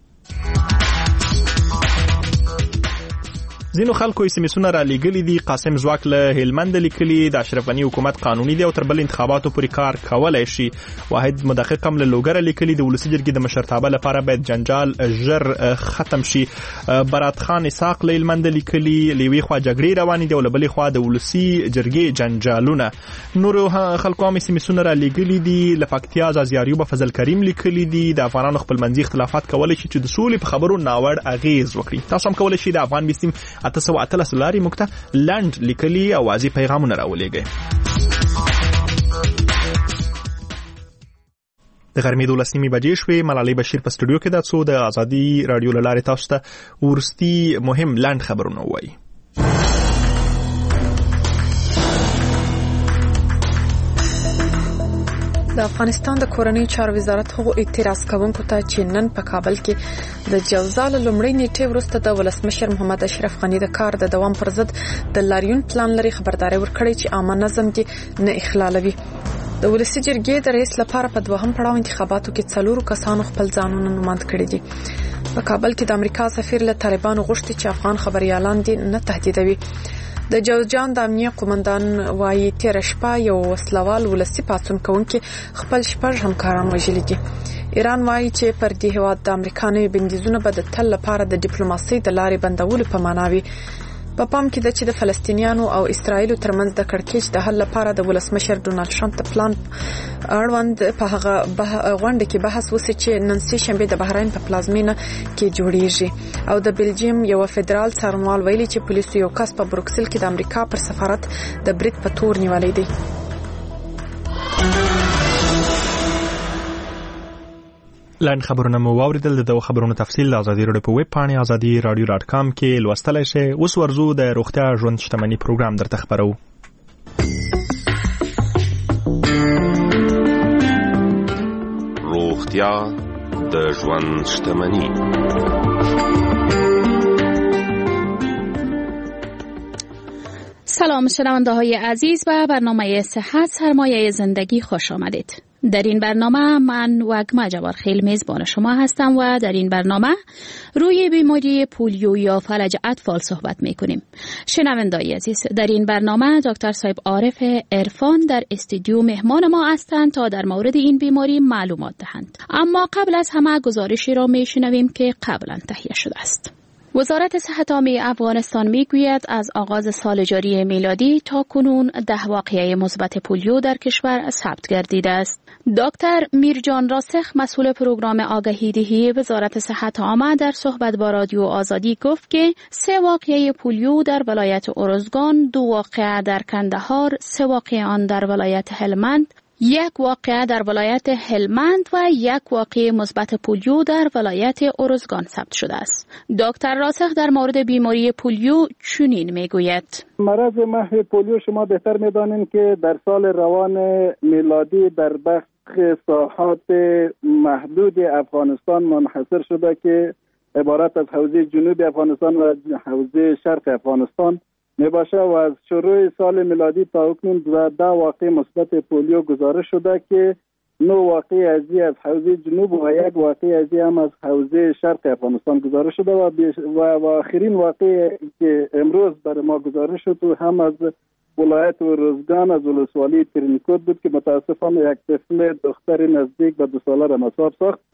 زینو خلکو سیمسونه را لګلې دي. قاسم زواک له هلمند لیکلي د اشرف غنی حکومت قانوني دی او تر بل انتخاباتو پورې کار کولای شي. واحد مدقق هم له لوګر لیکلي د ولسی جرګې د مشرتابه لپاره باید جنجال ژر ختم شي. برات خان اسحاق له هلمند لیکلي لوي خوا جګړې روانې دي او له بل خوا د ولسی جرګې جنجالونه. نور خلکو هم سیمسونه را لګلې دي. لپکتیا زازیاریو په فضل کریم لیکلي دي د افغانانو خپل منځي اختلافات کولای شي چې د سولې په خبرو ناوړ اغیز وکړي. تاسو هم کولای شي د افغان بيستیم اتسو اتلس لاري مکته لند لیکلي اوازي پیغامونه راولېږي. د غرمې دولس نیمې بجې شوې. ملالۍ بشیر په سټوډیو کې ده څو د ازادي رادیو له لارې تاسو ته ورستي مهم لند خبرونه وایي. د افغانستان د کورنۍ چارو وزارت هغو اعتراض کوونکو ته چې نن په کابل کې د جوزا له لومړۍ نیټې وروسته د ولسمشر محمد اشرف غنی د کار د دوام پر ضد د لاریون پلان لري خبرداري ورکړې چې عامه نظم دې نه اخلالوي. د ولسی جرګې د رئیس لپاره په دوهم پړاو انتخاباتو کې څلورو کسانو خپل ځانونه نوماند کړي دي. په کابل کې د امریکا سفیر له طالبانو غوښتي چې افغان خبريالان دې نه تهدیدوي. د جوزجان د امنیه قومندان وايي تیر شپه یو وسلوال ولسی پاتون کوونکي خپل شپږ همکاران وژلي دي. ایران وايي چې پر دې هواد د امریکا نوي بندیزونه به د تل لپاره د ډیپلوماسۍ د لارې بندولو په معنا وي. په پام کې ده چې د فلسطینیانو او اسرایل ترمنځ د کړکېچ د حل لپاره د ولسمشر ډونالد ټرمپ د پلان اړوند په هغه غونډه کې بحث وشي چې نن سه شنبه د بحرین په پلازمینه کې جوړیږي. او د بلجیم یو فدرال څارنوال ویلي چې پولیسو یو کس په بروکسل کې د امریکا پر سفارت د بریټ په تور نیولې دی. لاین خبرونه مو واوریدل. د خبرونو تفصیل د ازادي راډیو په ویب پاڼه ازادي رادیو ډاټ کام کې لوستلای شئ. اوس ورزو د روغتیا ژوند شتمنۍ پروګرام درته خبرو. روغتیا د ژوند شتمنۍ. سلام شنونده های عزیز و برنامه صحت سرمایه زندگی خوش آمدید. در این برنامه من وگما جوارخیل میزبان شما هستم و در این برنامه روی بیماری پولیو یا فلج اطفال صحبت میکنیم. شنوندگان عزیز، در این برنامه دکتر صاحب عارف عرفان در استودیو مهمان ما هستند تا در مورد این بیماری معلومات دهند. اما قبل از همه گزارشی را میشنویم که قبلا تهیه شده است. وزارت صحت عامه افغانستان میگوید از آغاز سال جاری میلادی تا کنون ده واقعه مثبت پولیو در کشور ثبت گردیده است. دکتر میرجان راسخ مسئول پروگرام آگاهی دهی وزارت صحت عامه در صحبت با رادیو آزادی گفت که سه واقعه پولیو در ولایت ارزگان، دو واقعه در کندهار، سه واقعه آن در ولایت هلمند، یک واقعه در ولایت هلمند و یک واقعه مثبت پولیو در ولایت ارزگان ثبت شده است. دکتر راسخ در مورد بیماری پولیو چنین میگوید: مرض محو پولیو شما بهتر میدانید که در سال روان میلادی در بخش ساحات محدود افغانستان منحصر شده که عبارت از حوزه جنوب افغانستان و حوزه شرق افغانستان می باشه و از شروع سال میلادی تا اکنون ده واقع مثبت پولیو گزارش شده که نه واقع ازی از حوزه جنوب و یک واقع ازی هم از حوزه شرق افغانستان گزارش شده و, و آخرین واقع که امروز برای ما گزارش شد هم از ولایت ارزگان از ولسوالی ترینکوت بود که متاسفانه یک طفل دختر نزدیک به دو ساله را مصاب ساخت.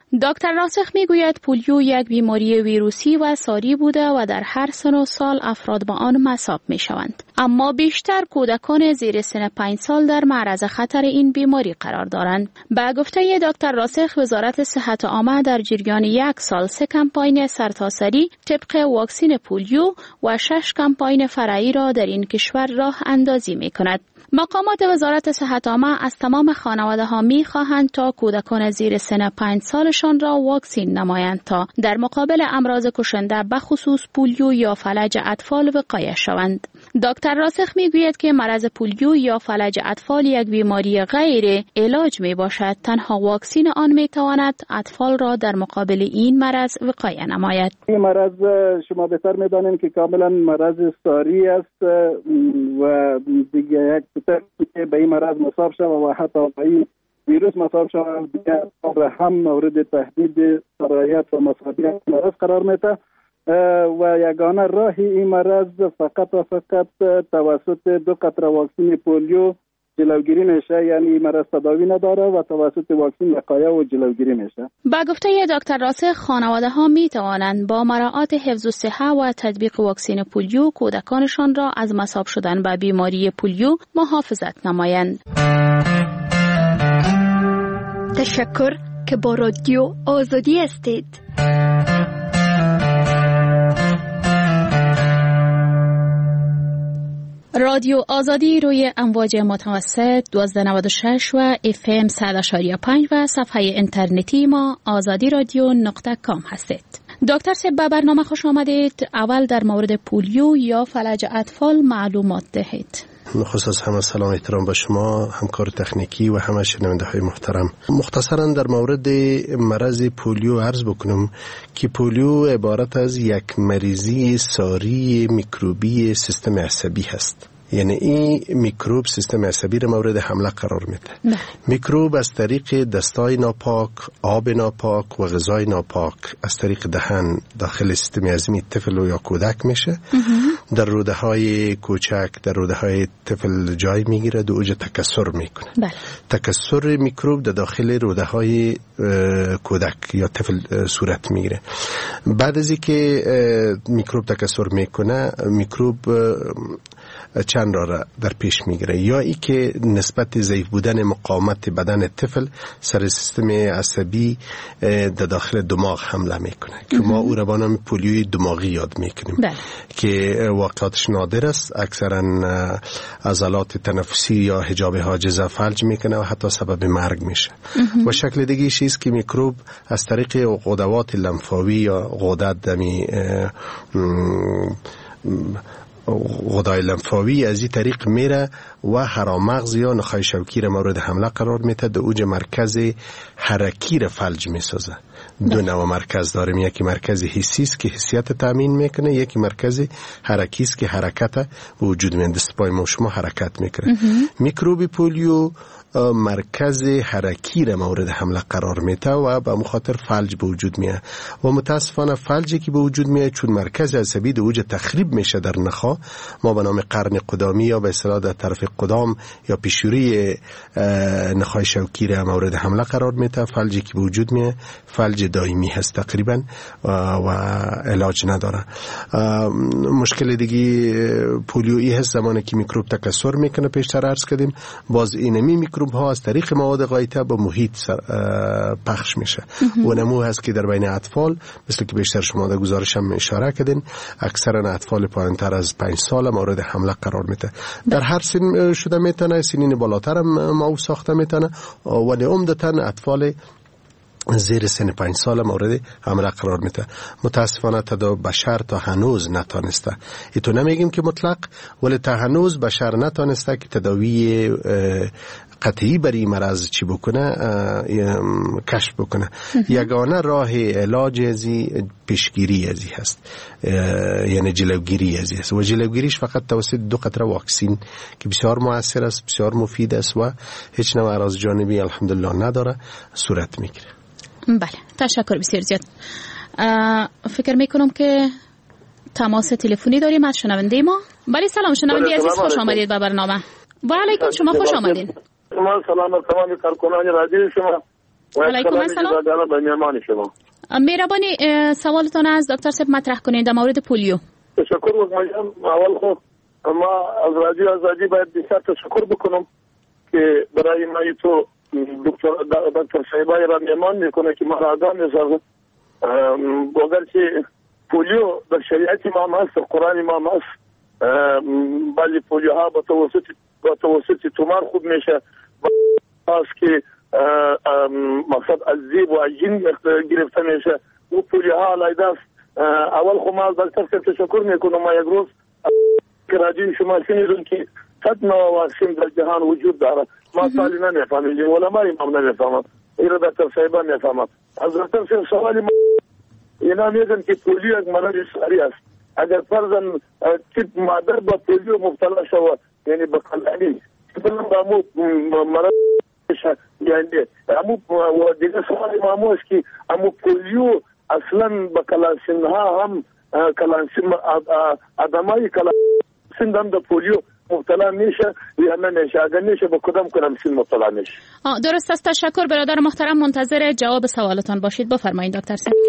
دکتر راسخ میگوید پولیو یک بیماری ویروسی و ساری بوده و در هر سن و سال افراد با آن مصاب می شوند. اما بیشتر کودکان زیر سن پنج سال در معرض خطر این بیماری قرار دارند. به گفته دکتر راسخ، وزارت صحت عامه در جریان یک سال سه کمپاین سرتاسری طبق واکسین پولیو و شش کمپاین فرعی را در این کشور راه اندازی می کند. مقامات وزارت صحت عامه از تمام خانواده ها می خواهند تا کودکان زیر سن پنج سالشان را واکسین نمایند تا در مقابل امراض کشنده به خصوص پولیو یا فلج اطفال وقایه شوند. دکتر راسخ می گوید که مرض پولیو یا فلج اطفال یک بیماری غیر علاج می باشد. تنها واکسین آن می تواند اطفال را در مقابل این مرض وقایه نماید. این مرض شما بهتر می دانید که کاملا مرض ساری است و دیگه یک که به این مرض مصاب شود و حتی به این ویروس مصاب شود دیگه هم مورد تهدید سرایت و مصابیت مرض قرار میده و یگانه راهی این مرض فقط و فقط توسط دو قطره واکسین پولیو جلوگیری میشه، یعنی این مرض تداوی نداره و توسط واکسین وقایه و جلوگیری میشه. با گفته دکتر راسخ، خانواده ها می توانند با مراعات حفظ الصحه و تطبیق واکسین پولیو کودکانشان را از مصاب شدن به بیماری پولیو محافظت نمایند. تشکر که با رادیو آزادی هستید. رادیو آزادی روی امواج متوسط دویست و نود و شش و اف ام صد و پنج و صفحه اینترنتی ما آزادی رادیو نقطه کام هستید. دکتر سب به برنامه خوش آمدید. اول در مورد پولیو یا فلج اطفال معلومات دهید. نخست از همه سلام احترام به شما، همکار تکنیکی و همه شنونده های محترم. مختصرا در مورد مرض پولیو عرض بکنم که پولیو عبارت از یک مریضی ساری میکروبی سیستم عصبی هست. یعنی این میکروب سیستم عصبی را مورد حمله قرار میده. میکروب از طریق دستای ناپاک، آب ناپاک و غذای ناپاک از طریق دهن داخل سیستم عصبی طفل یا کودک میشه. در روده های کوچک، در روده های طفل جای میگیره، دو اوج تکثر میکنه. بله. تکثر میکروب در داخل روده های کودک یا طفل صورت میگیره. بعد از اینکه میکروب تکثر میکنه، میکروب چند را در پیش میگیره، یا ای که نسبت ضعیف بودن مقاومت بدن طفل سر سیستم عصبی در داخل دماغ حمله میکنه که ما او را با نام پولیوی دماغی یاد میکنیم. بله. که واقعاتش نادر است، اکثرا عضلات تنفسی یا حجاب حاجزه فلج میکنه و حتی سبب مرگ میشه. و شکل دیگه چیز که میکروب از طریق غدوات لمفاوی یا غدد دمی غدای لمفاوی از این طریق میره و هرامغز یا نخاع شوکی را مورد حمله قرار میده، در اوج مرکز حرکی را فلج میسازه. دو نوع مرکز داریم، یکی مرکز حسی است که حسیت تامین میکنه، یکی مرکز حرکی است که حرکت به وجود میاد، دست پای ما شما حرکت میکنه. میکروب پولیو مرکز حرکی را مورد حمله قرار میده و به مخاطر فلج به وجود میاد و متاسفانه فلجی که به وجود میاد چون مرکز عصبی در اوج تخریب میشه در نخا، ما به نام قرن قدامی یا به اصطلاح در طرف قدام یا پیشوری نخاع شوکی را مورد حمله قرار میده. فلجی که به وجود میاد فلج دائمی هست تقریبا و, و علاج نداره. مشکل دیگه پولیویی هست زمانی که میکروب تکثر میکنه، پیشتر عرض کردیم، باز اینمی میکروب ها از طریق مواد غایطه به محیط پخش میشه و نمو هست که در بین اطفال، مثل که بیشتر شما در گزارش هم اشاره کردین، اکثرا اطفال پایینتر از پنج سال مورد حمله قرار میده. در هر سن شده میتونه، سنین بالاتر هم مو ساخته میتونه، ولی عمدتا اطفال زیر سن پنج سال مورد حمله قرار میده. متاسفانه تا بشر تا هنوز نتانسته، ایتو نمیگیم که مطلق، ولی تا هنوز بشر نتانسته که تداوی قطعی برای مرض چی بکنه، کشف بکنه. یگانه راه علاج ازی پیشگیری ازی هست، یعنی جلوگیری ازی هست و جلوگیریش فقط توسط دو قطره واکسین که بسیار مؤثر است، بسیار مفید است و هیچ نوع اعراض جانبی الحمدلله نداره، صورت میگیره. بله، تشکر بسیار زیاد. فکر میکنم که تماس تلفنی داریم از شنونده ما. بله سلام شنونده عزیز، خوش آمدید به برنامه. و علیکم، شما خوش آمدید. شما سلام از تمام کارکنان رادیو شما علیکم السلام. به مهمان شما. مهربانی سوالتون از دکتر صاحب مطرح کنید در مورد پولیو. تشکر میکنم. اول خود ما از رادیو آزادی باید بسیار تشکر بکنم که برای ما تو دکتر دکتر صاحبای را مهمان میکنه که ما را آگاه میسازه. اگرچه پولیو در شریعت ما هست، در قرآن ما هست، ولی پولیو ها با توسط با توسط تومار خوب میشه. باز که مقصد از زیب و جن گرفته میشه. او پولیو ها علیده است. اول خود ما دکتر صاحب تشکر میکنم. ما یک روز که رادیو شما شنیدم که صد نوع واکسین در جهان وجود داره. ما سالی نمیفهمیدیم، علما امام نمیفهمد، ایره دکتر صاحبان میفهمد. از دکتر صاحب سوالی ما اینا میگن که پولیو یک مرض ساری است. اگر فرضاً تیپ مادر با پولیو مبتلا شود، یعنی به قلعنی طفل با مو مرض یعنی امو و دیگه سوالی ما است که امو پولیو اصلا به کلاسین ها هم کلاسین آدمای کلاسین هم در پولیو مبتلا میشه یا نمیشه؟ اگر میشه با کدام کدام سین مبتلا میشه؟ درست است. تشکر برادر محترم. منتظر جواب سوالتان باشید. بفرمایید دکتر صاحب.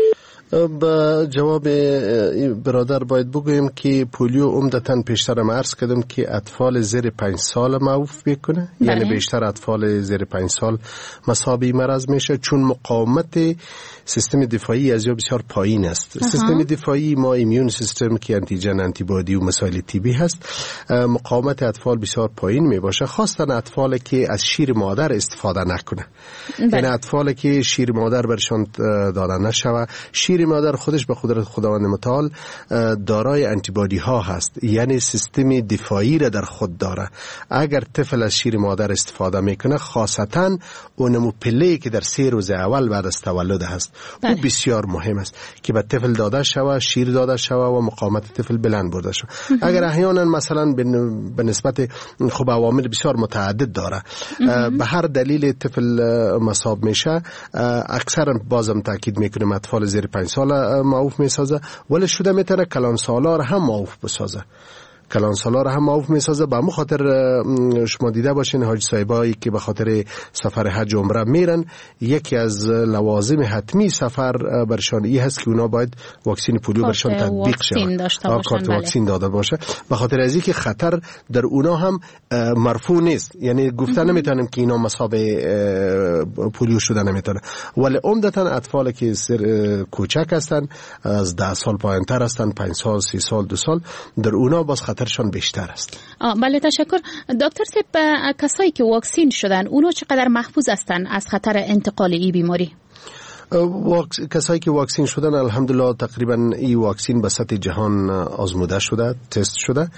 با جواب برادر باید بگویم که پولیو عمدتاً پیشتر ما عرض کردم که اطفال زیر پنج سال معروف میکنه. یعنی بیشتر اطفال زیر پنج سال مصاب این مرض میشه، چون مقاومت سیستم دفاعی از یا بسیار پایین است. سیستم دفاعی ما ایمیون سیستم که انتیجن، انتیبادی و مسائل تیبی هست، مقاومت اطفال بسیار پایین می باشه، خاصتا اطفالی که از شیر مادر استفاده نکنه. یعنی اطفالی که شیر مادر برشان داده نشوه. شیر مادر خودش به قدرت خداوند متعال دارای انتیبادی ها هست، یعنی سیستم دفاعی را در خود داره. اگر طفل از شیر مادر استفاده میکنه، خاصتا اونمو پله‌ای که در سه روز اول بعد از تولد هست، او بسیار مهم است که به طفل داده شوه، شیر داده شوه و مقاومت طفل بلند برده شوه. اگر احیانا مثلا به نسبت خب عوامل بسیار متعدد داره، به هر دلیل طفل مصاب میشه، اکثرا بازم تاکید میکنیم اطفال زیر پنج سال معروف میسازه، ولی شده میتونه کلان سالار هم معروف بسازه. کلان سالار هم معروف میسازه. به همون خاطر شما دیده باشین حاج صاحبایی که به خاطر سفر حج عمره میرن، یکی از لوازم حتمی سفر برشان ای هست که اونا باید واکسین پولیو برشان تطبیق شود، کارت واکسین داده باشه. به خاطر از اینکه خطر در اونا هم مرفوع نیست، یعنی گفته نمیتونیم که اینا مصاب پولیو شده نمیتونه، ولی عمدتا اطفالی که کوچک هستن، از ده سال پایینتر هستن، پنج سال، سی سال، دو سال، در اونا باز خطرشان بیشتر است. بله تشکر. دکتر صاحب، کسایی که واکسین شدن اونا چقدر محفوظ هستن از خطر انتقال این بیماری؟ واکس... کسایی که واکسین شدن الحمدلله تقریبا این واکسین به سطح جهان آزموده شده، تست شده.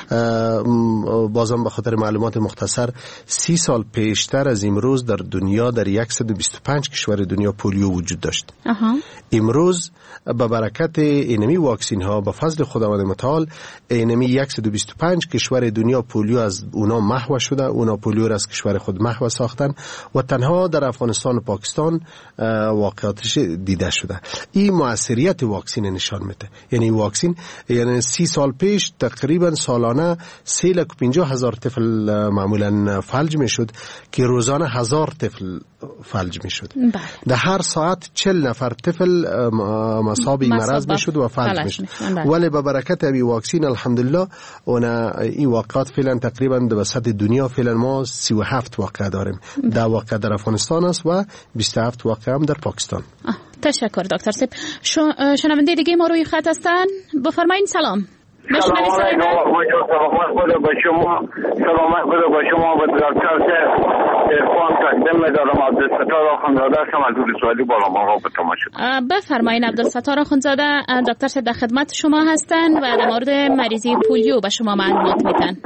بازم به خاطر معلومات مختصر، سی سال پیشتر از امروز در دنیا در صد و بیست و پنج کشور دنیا پولیو وجود داشت. اها. امروز به برکت اینمی واکسین ها به فضل خداوند متعال، اینمی صد و بیست و پنج کشور دنیا پولیو از اونا محو شده، اونا پولیو را از کشور خود محو ساختن و تنها در افغانستان و پاکستان واقعاتش دیده شده. این موثریت واکسین نشان میده. یعنی واکسین، یعنی سی سال پیش تقریبا سالانه سه لک و پنجاه هزار طفل معمولا فلج میشد که روزانه هزار طفل فلج میشد. در هر ساعت چهل نفر طفل مصاب این مرض میشد و فلج میشد. ولی با برکت این واکسین الحمدلله اونا این واقعات فعلا تقریبا در وسط دنیا فعلا ما سی و هفت واقعه داریم. ده واقعه در افغانستان است و بیست و هفت واقعه هم در پاکستان. تشکر دکتر صاحب. شنونده دیگه ما روی خط هستن. بفرمایید. سلام. سلام علیکم. سلامت خدا با شما. سلامت خدا با شما و دکتر صاحب. ارفان تقدیم می‌دارم. عبدالستار آخوندزاده هستم از ولسوالی بالامرغ به تماشا. بفرمایید عبدالستار آخوندزاده. دکتر صاحب در خدمت شما هستن و در مورد مریضی پولیو به شما معلومات میدن.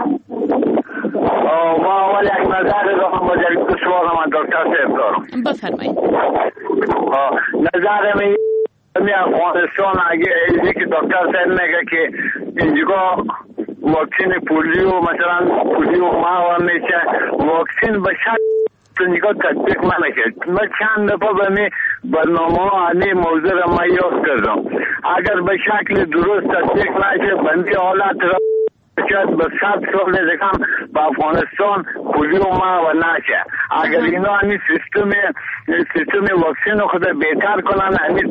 ما اول یک نظر دارم با جریب سوال من دکتر صاحب دارم. بفرمایید. نظر من می افغانستان اگه ایزی که دکتر صاحب میگه که اینجا واکسین پولیو مثلا پولیو ما میشه، واکسین به شرط اینجا تطبیق نمیشه. من چند دفعه به می برنامه های موضوع را ما یاد کردم. اگر به شکل درست تطبیق نشه بندی حالت را شاید به صد سال دیگه به افغانستان پولیو ما و نشه. اگر اینا همین سیستم سیستم واکسین خود بهتر کنن، همین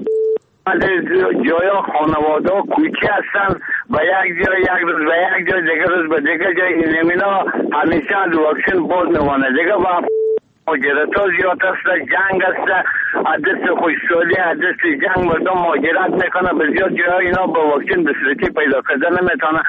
جایا خانواده ها کوچه هستن و یک جای یک روز و یک جای دیگه روز به دیگه جای اینا همیشه از واکسین باز میمانه دیگه. با مهاجرت ها زیاد است، جنگ است، عدس خوشسالی عدس جنگ مردم مهاجرت میکنه به زیاد جای اینا با واکسین دسترسی پیدا کردن نمیتونه.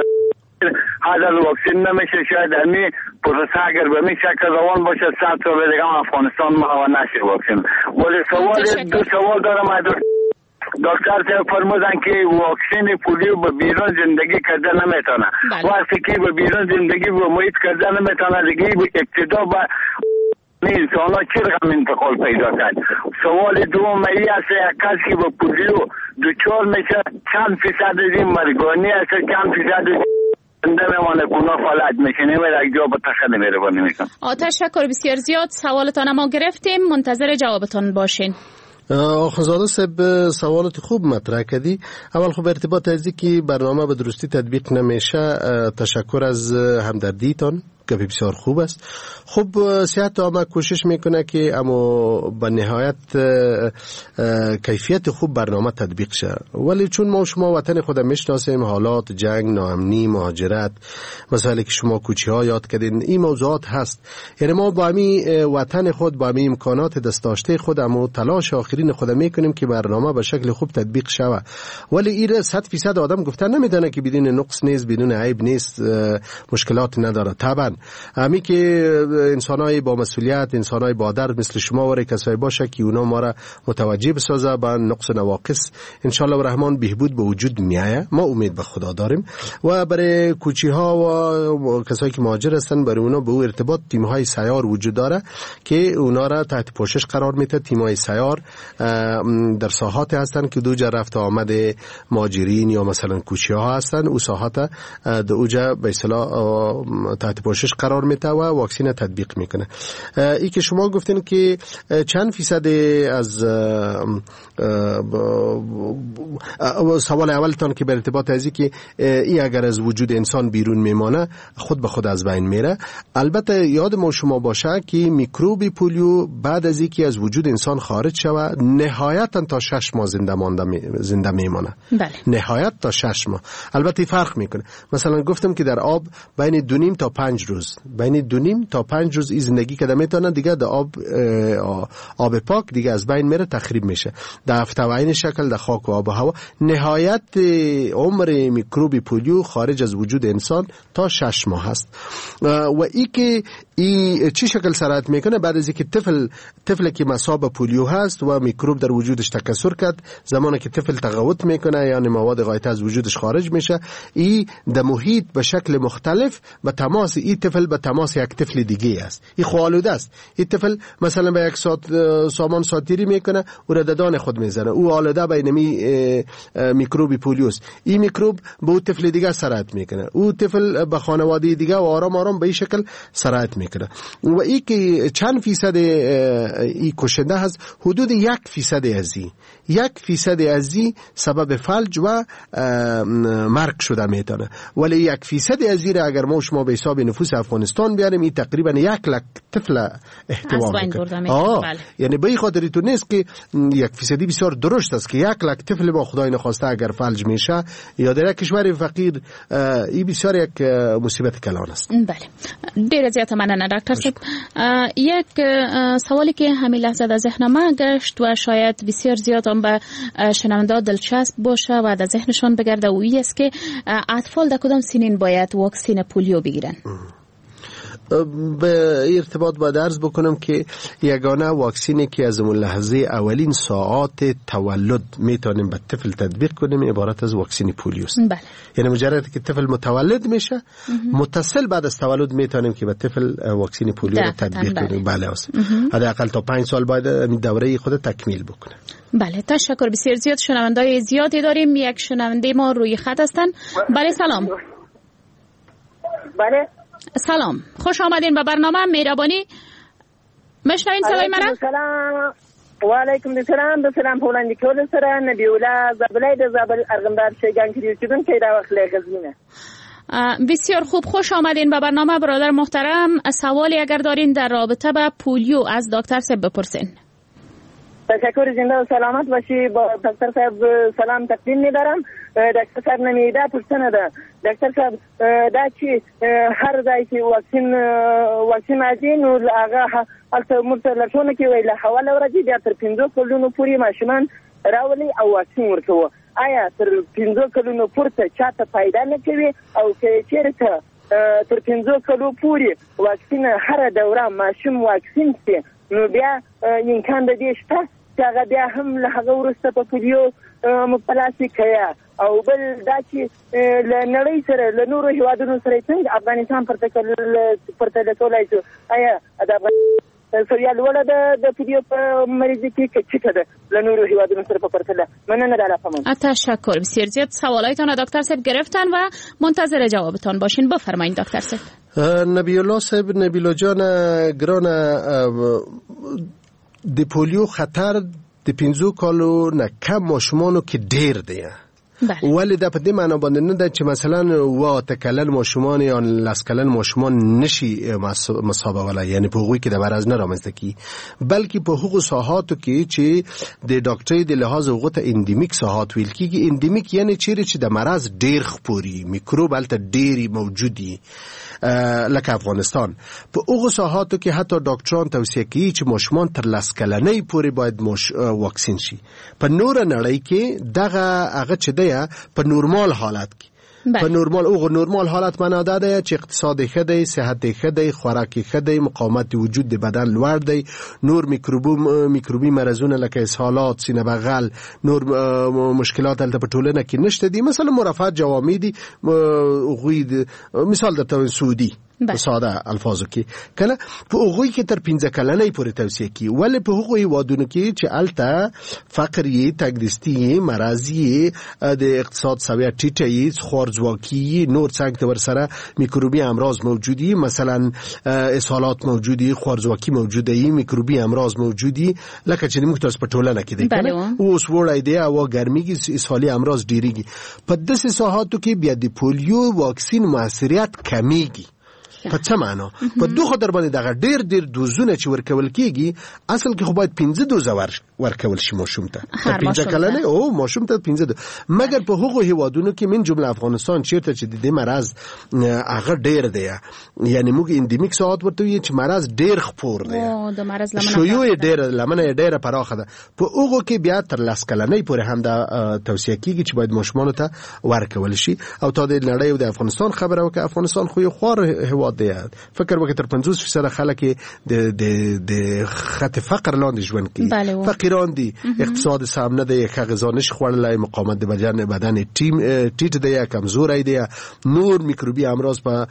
هذا واکسین نمیشه. شاید همی پروسه اگر به می شکل روان باشه صد سال دیگه افغانستان ما نشه واکسین. ولی سوال دو سوال دارم. دکتر صاحب فرمودن که واکسن پولیو به بیرون زندگی کردن نمیتونه. وقتی که به بیرون زندگی به محیط کردن نمیتونه دیگه ابتدا به انسان ها چه رقم انتقال پیدا کرد. سوال دوم ای است یک کسی که به پولیو دچار میشه چند فیصد از این مرگانی است، چند فیصد زنده میمانه، گناه فلج میشه، نمیره یک جا به تخت نمیره میکنه. تشکر بسیار زیاد. سوالتان ما گرفتیم، منتظر جوابتان باشین. آخوزاده صاحب سوالات خوب مطرح کردی. اول خب ارتباط از که برنامه به درستی تطبیق نمیشه، تشکر از همدردیتان که بسیار خوب است. خب صحت عامه کوشش میکنه که اما به نهایت کیفیت خوب برنامه تطبیق شه، ولی چون ما شما وطن خود میشناسیم، حالات جنگ، ناامنی، مهاجرت، مسائلی که شما کوچه ها یاد کردین، این موضوعات هست. یعنی ما با همین وطن خود، با همین امکانات دستاشته خود، اما تلاش آخرین خود میکنیم که برنامه به شکل خوب تطبیق شود. ولی این صد فیصد آدم گفتن نمیدونه که بدون نقص نیست، بدون عیب نیست، مشکلات نداره. طبعا همی که انسانای با مسئولیت، انسانای با درد مثل شما و کسایی باشه که اونا ما را متوجه بسازه به نقص نواقص، انشالله و رحمان بهبود به وجود میایه. ما امید به خدا داریم. و برای کوچی ها و کسایی که مهاجر هستن، برای اونا به او ارتباط تیم های سیار وجود داره که اونا را تحت پوشش قرار میده. تیم های سیار در ساحات هستن که دو جا رفت آمد مهاجرین یا مثلا کوچی ها هستن، او ساحات دو اوجا به اصطلاح تحت پوشش قرار میده و واکسین تطبیق میکنه. ای که شما گفتین که چند فیصد از سوال اولتان که به ارتباط ازی که ای اگر از وجود انسان بیرون میمانه خود به خود از بین میره. البته یاد ما شما باشه که میکروب پولیو بعد از اینکه از وجود انسان خارج شود نهایتا تا شش ماه زنده مانده می زنده میمانه. بله. نهایت تا شش ماه. البته فرق میکنه. مثلا گفتم که در آب بین دو نیم تا پنج روز، بین دو نیم تا پنج روز این زندگی کده میتونه، دیگه در آب آب پاک دیگه از بین میره، تخریب میشه. در افتوین شکل در خاک و آب و هوا نهایت عمر میکروب پولیو خارج از وجود انسان تا شش ماه هست. و ای که ای چی شکل سرایت میکنه بعد از اینکه طفل طفل که مصاب پولیو هست و میکروب در وجودش تکثر کرد، زمانی که طفل تقوت میکنه یعنی مواد غایطه از وجودش خارج میشه، ای در محیط به شکل مختلف به تماس ای طفل به تماس یک طفل دیگه است. ای خوالوده است. ای طفل مثلا به یک سات سامان ساتیری میکنه و رددان خود میزنه، او آلوده به نمی میکروب پولیوس. این میکروب به او طفل دیگه سرایت میکنه، او طفل به خانواده دیگه و آرام آرام به این شکل سرایت میکنه. و ای که چند فیصد ای کشنده هست، حدود یک فیصد از ای یک فیصد از ای سبب فلج و مرگ شده میتونه. ولی یک فیصد از ای اگر ما شما به حساب نفوس افغانستان بیاریم، این تقریبا یک لک طفل احتوا میکنه. آه بله. یعنی به این خاطر تو نیست که یک فیصدی بسیار درشت است که یک لک طفل با خدای نخواسته اگر فلج میشه یا در یک کشور فقیر، این بسیار یک مصیبت کلان است. بله. ډیر زیاته مننه ډاکټر صاحب. یک سوالی که همین لحظه در ذهن ما گشت و شاید بسیار زیاد هم به شنونده دلچسب باشه و در ذهنشان بگرده و این است که اطفال در کدام سنین باید واکسین پولیو بگیرن؟ به ارتباط با درز بکنم که یگانه واکسینی که از اون لحظه اولین ساعات تولد میتونیم به طفل تطبیق کنیم عبارت از واکسین پولیوست. بله. یعنی مجرد که طفل متولد میشه متصل بعد از تولد میتونیم که به طفل واکسین پولیو رو تطبیق بله. کنیم. بله است. حداقل تا پنج سال باید دوره خود تکمیل بکنه. بله تشکر بسیار زیاد. شنوندای زیادی داریم. یک شنونده ما روی خط هستن. بله سلام. بله سلام، خوش آمدین به برنامه مهربانی. مشنوین صدای مرا؟ سلام و علیکم السلام. د سلام پولندی کول سره نبی الله زبلای د زبل ارغندار شیگان کړي چې دن کې دا وخت لږ غزمینه. بسیار خوب، خوش آمدین به برنامه برادر محترم. سوالی اگر دارین در رابطه با پولیو از دکتر صاحب بپرسین. تشکر، زنده و سلامت باشی. با دکتر صاحب سلام تقدیم می‌دارم. دکتر صاحب نمیده پرسنه ده دکتر صاحب دا چې هر ځای کې واکسین واکسین ازین او هغه البته مرته لټونه کې ویله حواله ورځي بیا تر پنځه کلونو پورې ماشومان راولي او واکسین ورکوه. آیا تر پنځه کلونو پورته چاته پیدا نه کوي او که چیرته تر پنځه کلونو پورې واکسین هر دوره ماشوم واکسین شي نو بیا امکان د دې شته چې هغه بیا هم له هغه وروسته په پولیو مبتلا شي کیا او بل دا چې له نړۍ سره له نورو هیوادونو سره څنګه افغانستان پرتله کولای شو؟ آیا د سریال ولا د د پولیو په مریض کې څه ده له نورو هیوادونو سره په پرتله؟ مننه در افغان. تشکر بسیار زیاد. سوالایتان دکتر صاحب گرفتن و منتظر جوابتان باشین. بفرمایید دکتر صاحب. نبی الله صاحب، نبی الله جان ګران، د پولیو خطر د پنځو کالو نه کم ماشومانو کې ډیر دی. ولی دا په دې معنی باندې نه ده چې مثلا و تکلل ماشومان یا لس کلل ماشومان نشي مصابه ولا، یعنی په هغوی کې د مرض نه رامنځته کی، بلکې په هغو ساحاتو کې چې د ډاکټرۍ د لحاظ هغه ته اندیمیک ساحات ویل کیږي. اندیمیک یعنی چیرې چې د مرض ډیر خپوري، میکروب هلته ډیری موجودي لکه افغانستان. په هغو ساحاتو کې حتی ډاکټران توصیه کوي چې ماشومان تر لس کلنۍ پورې باید واکسین شي. په نور نړۍ کې دغه هغه چې دی په نورمال حالت کې په نورمال او نورمال حالت معنا دا ده چې اقتصاد ښه دی، صحت ښه دی، خوراک ښه دی، مقاومت وجود د بدن لوړ دی، نور میکروبو میکروبي مرزونه لکه اسهالات، سینه بغل، نور مشکلات هلته په ټولنه کې نشته دي. مثلا مرافعات جوامع دي، غوی مثال درته سعودي په ساده الفاظو کې کنه په هغوی کې تر پنځه کلنۍ پورې توصیه کی، ولې په هغوی وادونو کې چې الته فقر یې، تګدستی، مرضی، د اقتصاد سویه ټیټه یې، خوارځواکي، نور څنګه ورسره میکروبي امراض موجودی، مثلا اسهالات موجودی، خوارځواکي موجوده، میکروبي امراض موجودی، لکه چې موږ تاسو په ټولنه کې دی کنه اوس وړای دی او ګرمیږي، اسهالي امراض ډیریږي. په داسې ساحاتو کې بیا د پولیو واکسین موثریت کمیږي. په څه معنا؟ په دوه خطر باندې دغه ډیر ډیر دوزونه چې ورکول کیږي، اصل کې خو باید پنځه دوزه ورکول شي ماشوم ته، پنځه کلنه او ماشوم ته پنځه دو. مګر په هغو هیوادونو کې من جمله افغانستان چیرته چې د دې مرض هغه ډیر دی، یعنی موږ اندیمیک ساعت ورته وي چې مرض ډیر خپور دی، او د مرض لمنه شیوع ډیر لمنه ډیره پراخه ده. په هغو کې بیا تر لس کلنۍ پورې هم دا توصیه کیږي چې باید ماشومان ته ورکول شي. او تا د نړۍ او د افغانستان خبره وکړه، افغانستان خو یو خوار هیواد دی، فکر وکړه تر پنځوس فیصد خلک د د د خط فقر لاندې ژوند کوي، فقیران دي، اقتصاد سم نه دی، ښه غذا نشي خوړلی، مقاومت د بدن بدن ټیم ټیټ دی، کمزوری دی، نور میکروبي امراض په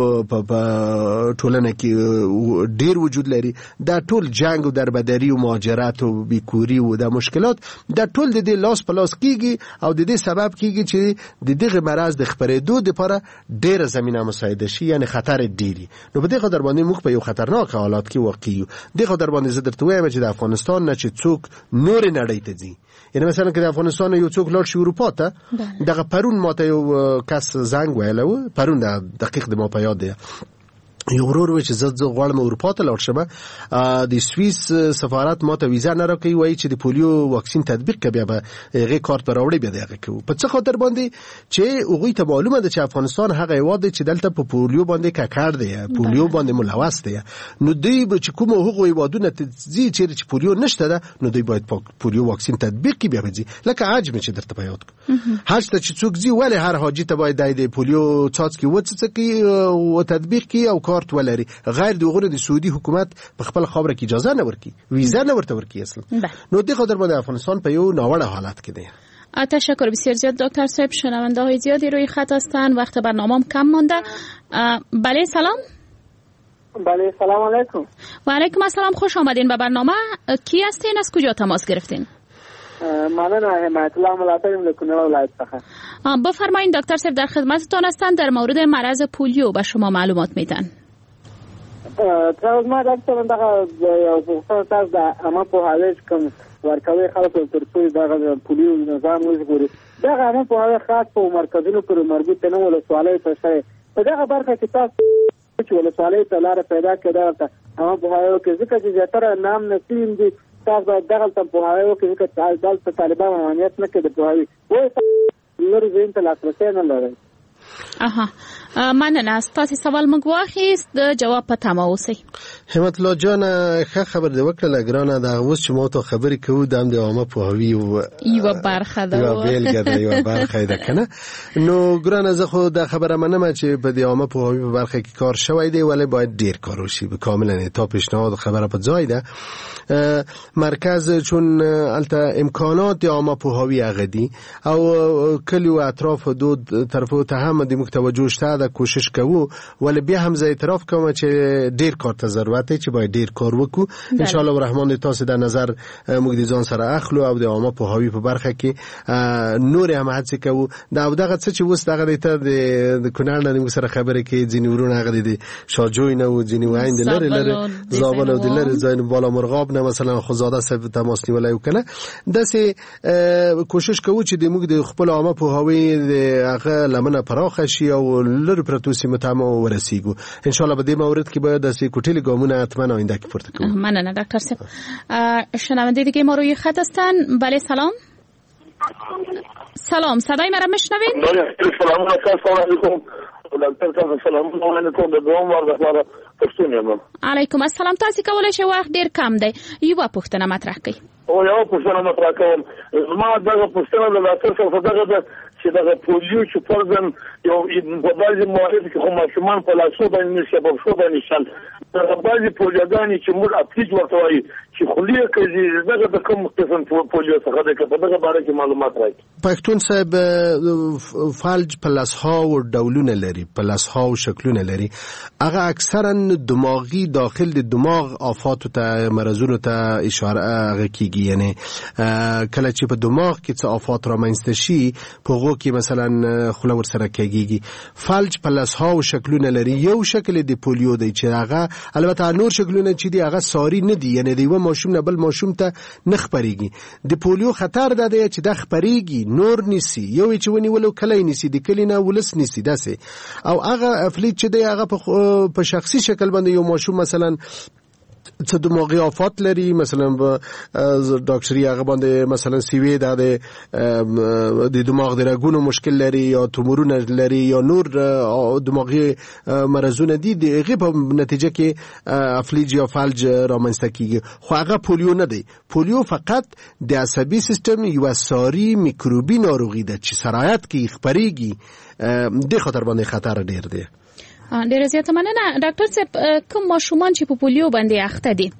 په ټولنه کې ډیر وجود لري. دا ټول جنگ او دربدری او مهاجرت او بیکوري او د مشکلات دا ټول د دې لاس په لاس کیږي او د دې سبب کیږي چې د دغه مرض د خپرېدو لپاره ډیره زمينه مساعده شي، یعنی خطر ډیری. نو په دې خاطر باندې موږ په یو خطرناک حالات کې واقع یو. دغه خاطر باندې زه درته وایم چې د افغانستان نه چې څوک نور نړۍ ته ځي، یعنی مثلا که د افغانستان یو څوک لاړ شي اروپا ته، دغه پرون ماته یو کس زنګ ویلو، پرون د دقیق د ما په یاد دی، یو ورور و چې زه غواړم اروپا ته لاړ شم، د سوئیس سفارت ماته ویزا نه راکوي، وایي چې د پولیو واکسین تطبیق کوي، بیا به هغه کارت پر راوړي، بیا دغه کوي. په څه خاطر باندې چې هغوی ته معلومه ده چې افغانستان هغه هیواد دی چې دلته په پولیو باندې ککړ دی، پولیو باندې ملوث دی. نو دوی به چې کوم هغه هیوادونه ته ځي چې پولیو نشته ده، نو دوی باید پولیو واکسین تطبیق کړي، بیا ځي. لکه حج چې درته په یاد کو، حج ته چې څوک ځي، ولې هر حاجی ته باید د پولیو څاڅکي وڅڅکي او تطبیق کړي او کارت ولري، غیر دغه د سعودي حکومت په خپل خبره کې اجازه نه ورکي، ویزا نه ورته ورکي اصلا. نو دغه خاطر باندې افغانستان په یو ناوړه حالت کې دی. تشکر بسیار زیاد دکتر صاحب. شنونده های زیادی روی خط هستند، وقت برنامه‌ام کم مونده. بله سلام. بله سلام علیکم. و علیکم السلام، خوش آمدین به برنامه. کی هستین، از کجا تماس گرفتین؟ ممنون، حمایت الله ملاتړم له کونړ ولایت څخه. بفرمایید دکتر صاحب در خدمتتان هستند، در مورد مرض پولیو به شما معلومات میدن. تاسو ما دغه دغه یو څه تاسو د اما په حالت کوم ورکوي خلکو تر څو دغه پولیو نظام وژغوري دغه هم په هغه خاص په مرکزونو پورې مربوط نه ولسوالۍ ته شوی په دغه برخه کې تاسو چې ولسوالۍ ته لاره پیدا کړه ته هم په هغه کې ځکه چې زیاتره نام نسیم دي تاسو باید دغه ته په هغه کې چې دلته طالبان امنیت نه کوي په هغه وایي لور زین ته لاسرسي نه لري. اها مننه تاسو سوال موږ واخیست د جواب پته مو اوسئ. همت الله جان ښه خبر دی وکړه ګرانه دا اوس چې مو ته خبرې کوو د هم د عامه پوهاوي او یو برخه ده یو بیلګه ده یو برخه ده کنه نو ګرانه زه خو دا خبره منم چې په د عامه پوهاوي په برخه کې کار شوی دی ولی باید ډیر کار وشي به کاملا تا پیشنهاد خبره په ځای ده. مرکز چون البته امکانات عامه پوهاوی عقدی او کلی و اطراف دو طرفو ته هم د متوجه شته د کوشش کوو ولی بیا هم زه اعتراف کوم چې ډیر کار ته ضرورت دی چې باید ډیر کار وکړو ان شاء الله الرحمن تاسو د نظر موږ د ځان سره اخلو او د عامه پوهاوی په برخه کې نور هم هڅه کوو دا دغه څه چې وس دغه ته د کونړ نه موږ سره خبرې کې ځینې ورونه هغه د شاجوی نه و ځینې وایند لري لري زابل او د لري ځین بالا مرغاب نه مثلا خزاده سره تماس نیولای وکنه داسې کوشش کوو چې د موږ د خپل عامه پوهاوی د هغه لمنه پراخه شي او لر پروتوسی متامو ورسیږو ان شاء الله به د مورد کې باید داسې کوټلی ګامونه اتمنه آینده کې پورته کوو. مننه دکتر صاحب. شنونده دیگه ما روی خط هستن. بله سلام. سلام صدای مرا میشنوید؟ بله سلام علیکم. دکتر صاحب سلام علیکم. به دوم وار بخوره پښتون یم. علیکم السلام. تاسو کولای شئ وخت ډیر کم دی یو پوښتنه مطرح کړئ. او یو پوښتنه مطرح کوم. ما دغه پوښتنه د ډاکټر صاحب دغه چې دغه پولیو چې فرضاً یو په بعضې موارد کې خو ماشومان په لاسو باندې نشي په پښو باندې شل دغه بعضې پولیوګانې چې موږ اپلیج ورته وایي چې خولې کوي دغه د کوم قسم پولیو څخه دی که په دغه باره کې معلومات راکړي. پښتون صاحب فلج په لاسهاو ډولونه لري په لاسهاو شکلونه لري هغه اکثرا دماغي داخل د دماغ آفاتو ته مرزونو ته اشاره هغه کیږي یعنی کله چې په دماغ کې څه آفات رامنځته شي په کې مثلا خوله ور سره کېږي فلج پلس ها او شکلونه لري یو شکل دی پولیو دی چې هغه البته نور شکلونه چې دی هغه ساری نه دی یعنی دی و ماشوم نه بل ماشوم ته نخپریږي د پولیو خطر ده دی چې د خپریږي نور نسی یو چې ونی ولو کله نسی د کلینا ولس نسی داسه او هغه افلیج چې دی هغه په شخصي شکل باندې یو ماشوم مثلا څه دماغي آفات لري مثلا ډاکټري هغه باندې مثلا سیوی د د دماغ د رګونو مشکل لري یا تومورونه لري یا نور دماغي مرزونه دي دغه په نتیجه کې افلیج یا فلج رامنځته کیږي خو هغه پولیو نه دی پولیو فقط د عصبي سیستم یو ساری میکروبي ناروغي ده چې سرایت کې خبريږي د خطر باندې خطر ډیر دی. ډیره زیاته مننه ډاکټر صاحب. کوم ماشومان چې په پولیو باندې اخته دي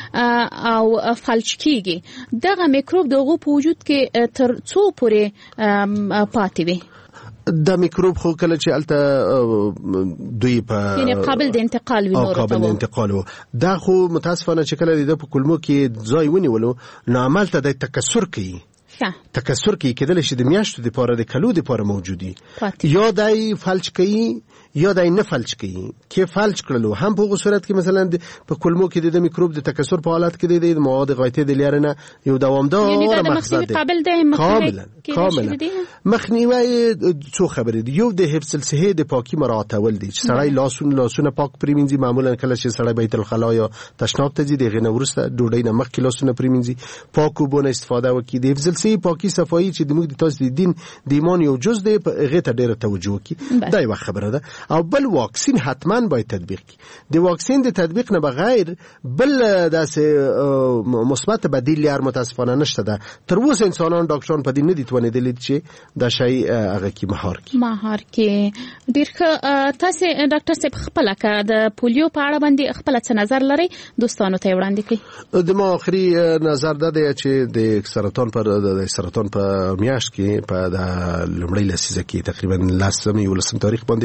او فلج کیږي دغه میکروب دغه په وجود کې تر څو پورې پاتې وي؟ د میکروب خو کله چې الته دوی په یعنی قابل د انتقال وي نور ته قابل د انتقال وو دا خو متاسفانه چې کله د په کلمو کې ځای ونیولو نو عمل ته د تکثر کوي تکثر کوي کېدل شي د میاشتو د پاره د کلو د پاره موجودي یا دای فلج کوي یا دای نه فلج کوي کې فلج کړلو هم په صورت کې مثلا په کلمو کې د میکروب د تکثر په حالت کې د مواد غایطه د لیارنه یو دوامدار یعنی د مخنیوي قابل دی کاملا کاملا مخنیوي څو خبرې دی یو د حفظ الصحه د پاکي مراعاتول دي چې سړی لاسونه لاسونه پاک پریمنځي معمولا کله چې سړی بیت الخلا یا تشناب ته ځي دغه نه ورسته ډوډۍ نه مخکې لاسونه پریمنځي پاکو بونه استفاده وکړي د حفظ الصحه پاکي صفایي چې د موږ د تاسو د دین د ایمان یو جز دی هغه ته ډیره توجه وکړي دا یو خبره ده. او بل واکسین حتما باید تطبیق کی د واکسین د تطبیق نه بغیر بل داسې مثبت بدیل یار متاسفانه نشته ده تر اوسه انسانان ډاکټران په دې نه دي توانیدلی چې دا شی هغه کی مهار کی مهار کی ډیر تاسو ډاکټر صاحب خپل کا د پولیو په اړه باندې خپل څه نظر لري دوستانو ته وړاندې کړئ؟ د ما اخري نظر ده چې د سرطان پر د سرطان په میاشت کې په د لومړۍ لسیزه کې تقریبا لسمه یو لسم تاریخ باندې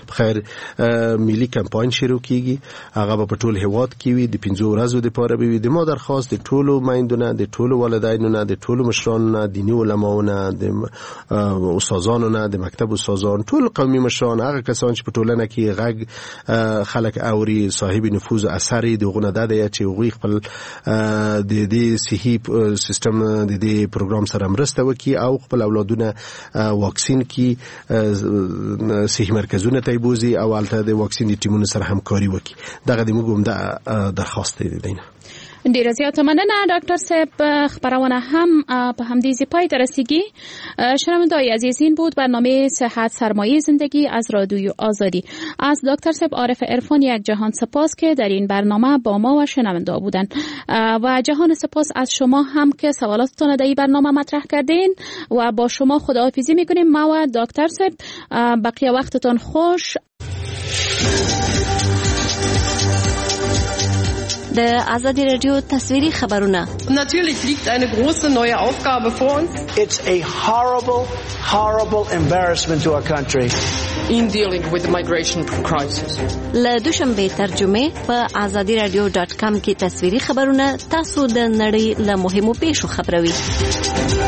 بخیر ملي کمپاین شروع کیږي هغه په ټول هیواد کې وي د پنځو ورځو لپاره به د ما درخواست د ټولو مایندونه د ټولو والدینو نه د ټولو مشرانو نه دیني علماو نه د استادانو نه د مکتب استادان ټول قومي مشران هغه کسان چې په ټولنه کې غږ خلک اوري صاحب نفوذ اثر د غونه د چې وغوي خپل د دې صحي سیستم د دې پروګرام سره مرسته وکړي او خپل اولادونه واکسین کی صحي مرکزونه ته بوزي او البته د واکسین د ټیمونو سره همکاري وکړي دغه د موږ هم د درخواست دی نه ډیره زیاته مننه ډاکټر صاحب. خبرونه هم به همدې ځای پای ته رسیدگی. شنوندگان عزیز این بود برنامه صحت سرمایه زندگی از رادیوی آزادی. از دکتر صاحب عارف عرفان یک جهان سپاس که در این برنامه با ما و شنوندا بودن و جهان سپاس از شما هم که سوالاتتان در این برنامه مطرح کردین و با شما خداحافظی میکنیم. ما و دکتر صاحب بقیه وقتتان خوش. د آزادی رادیو تصویری خبرونه. Natürlich liegt eine große neue Aufgabe vor uns. It's a horrible, horrible embarrassment to our country. In dealing with the migration crisis. له دوشنبه ترجمه په آزادی رادیو ډاټ کام کې تصویری خبرونه تاسو د نړۍ له مهمو پیښو خبروي.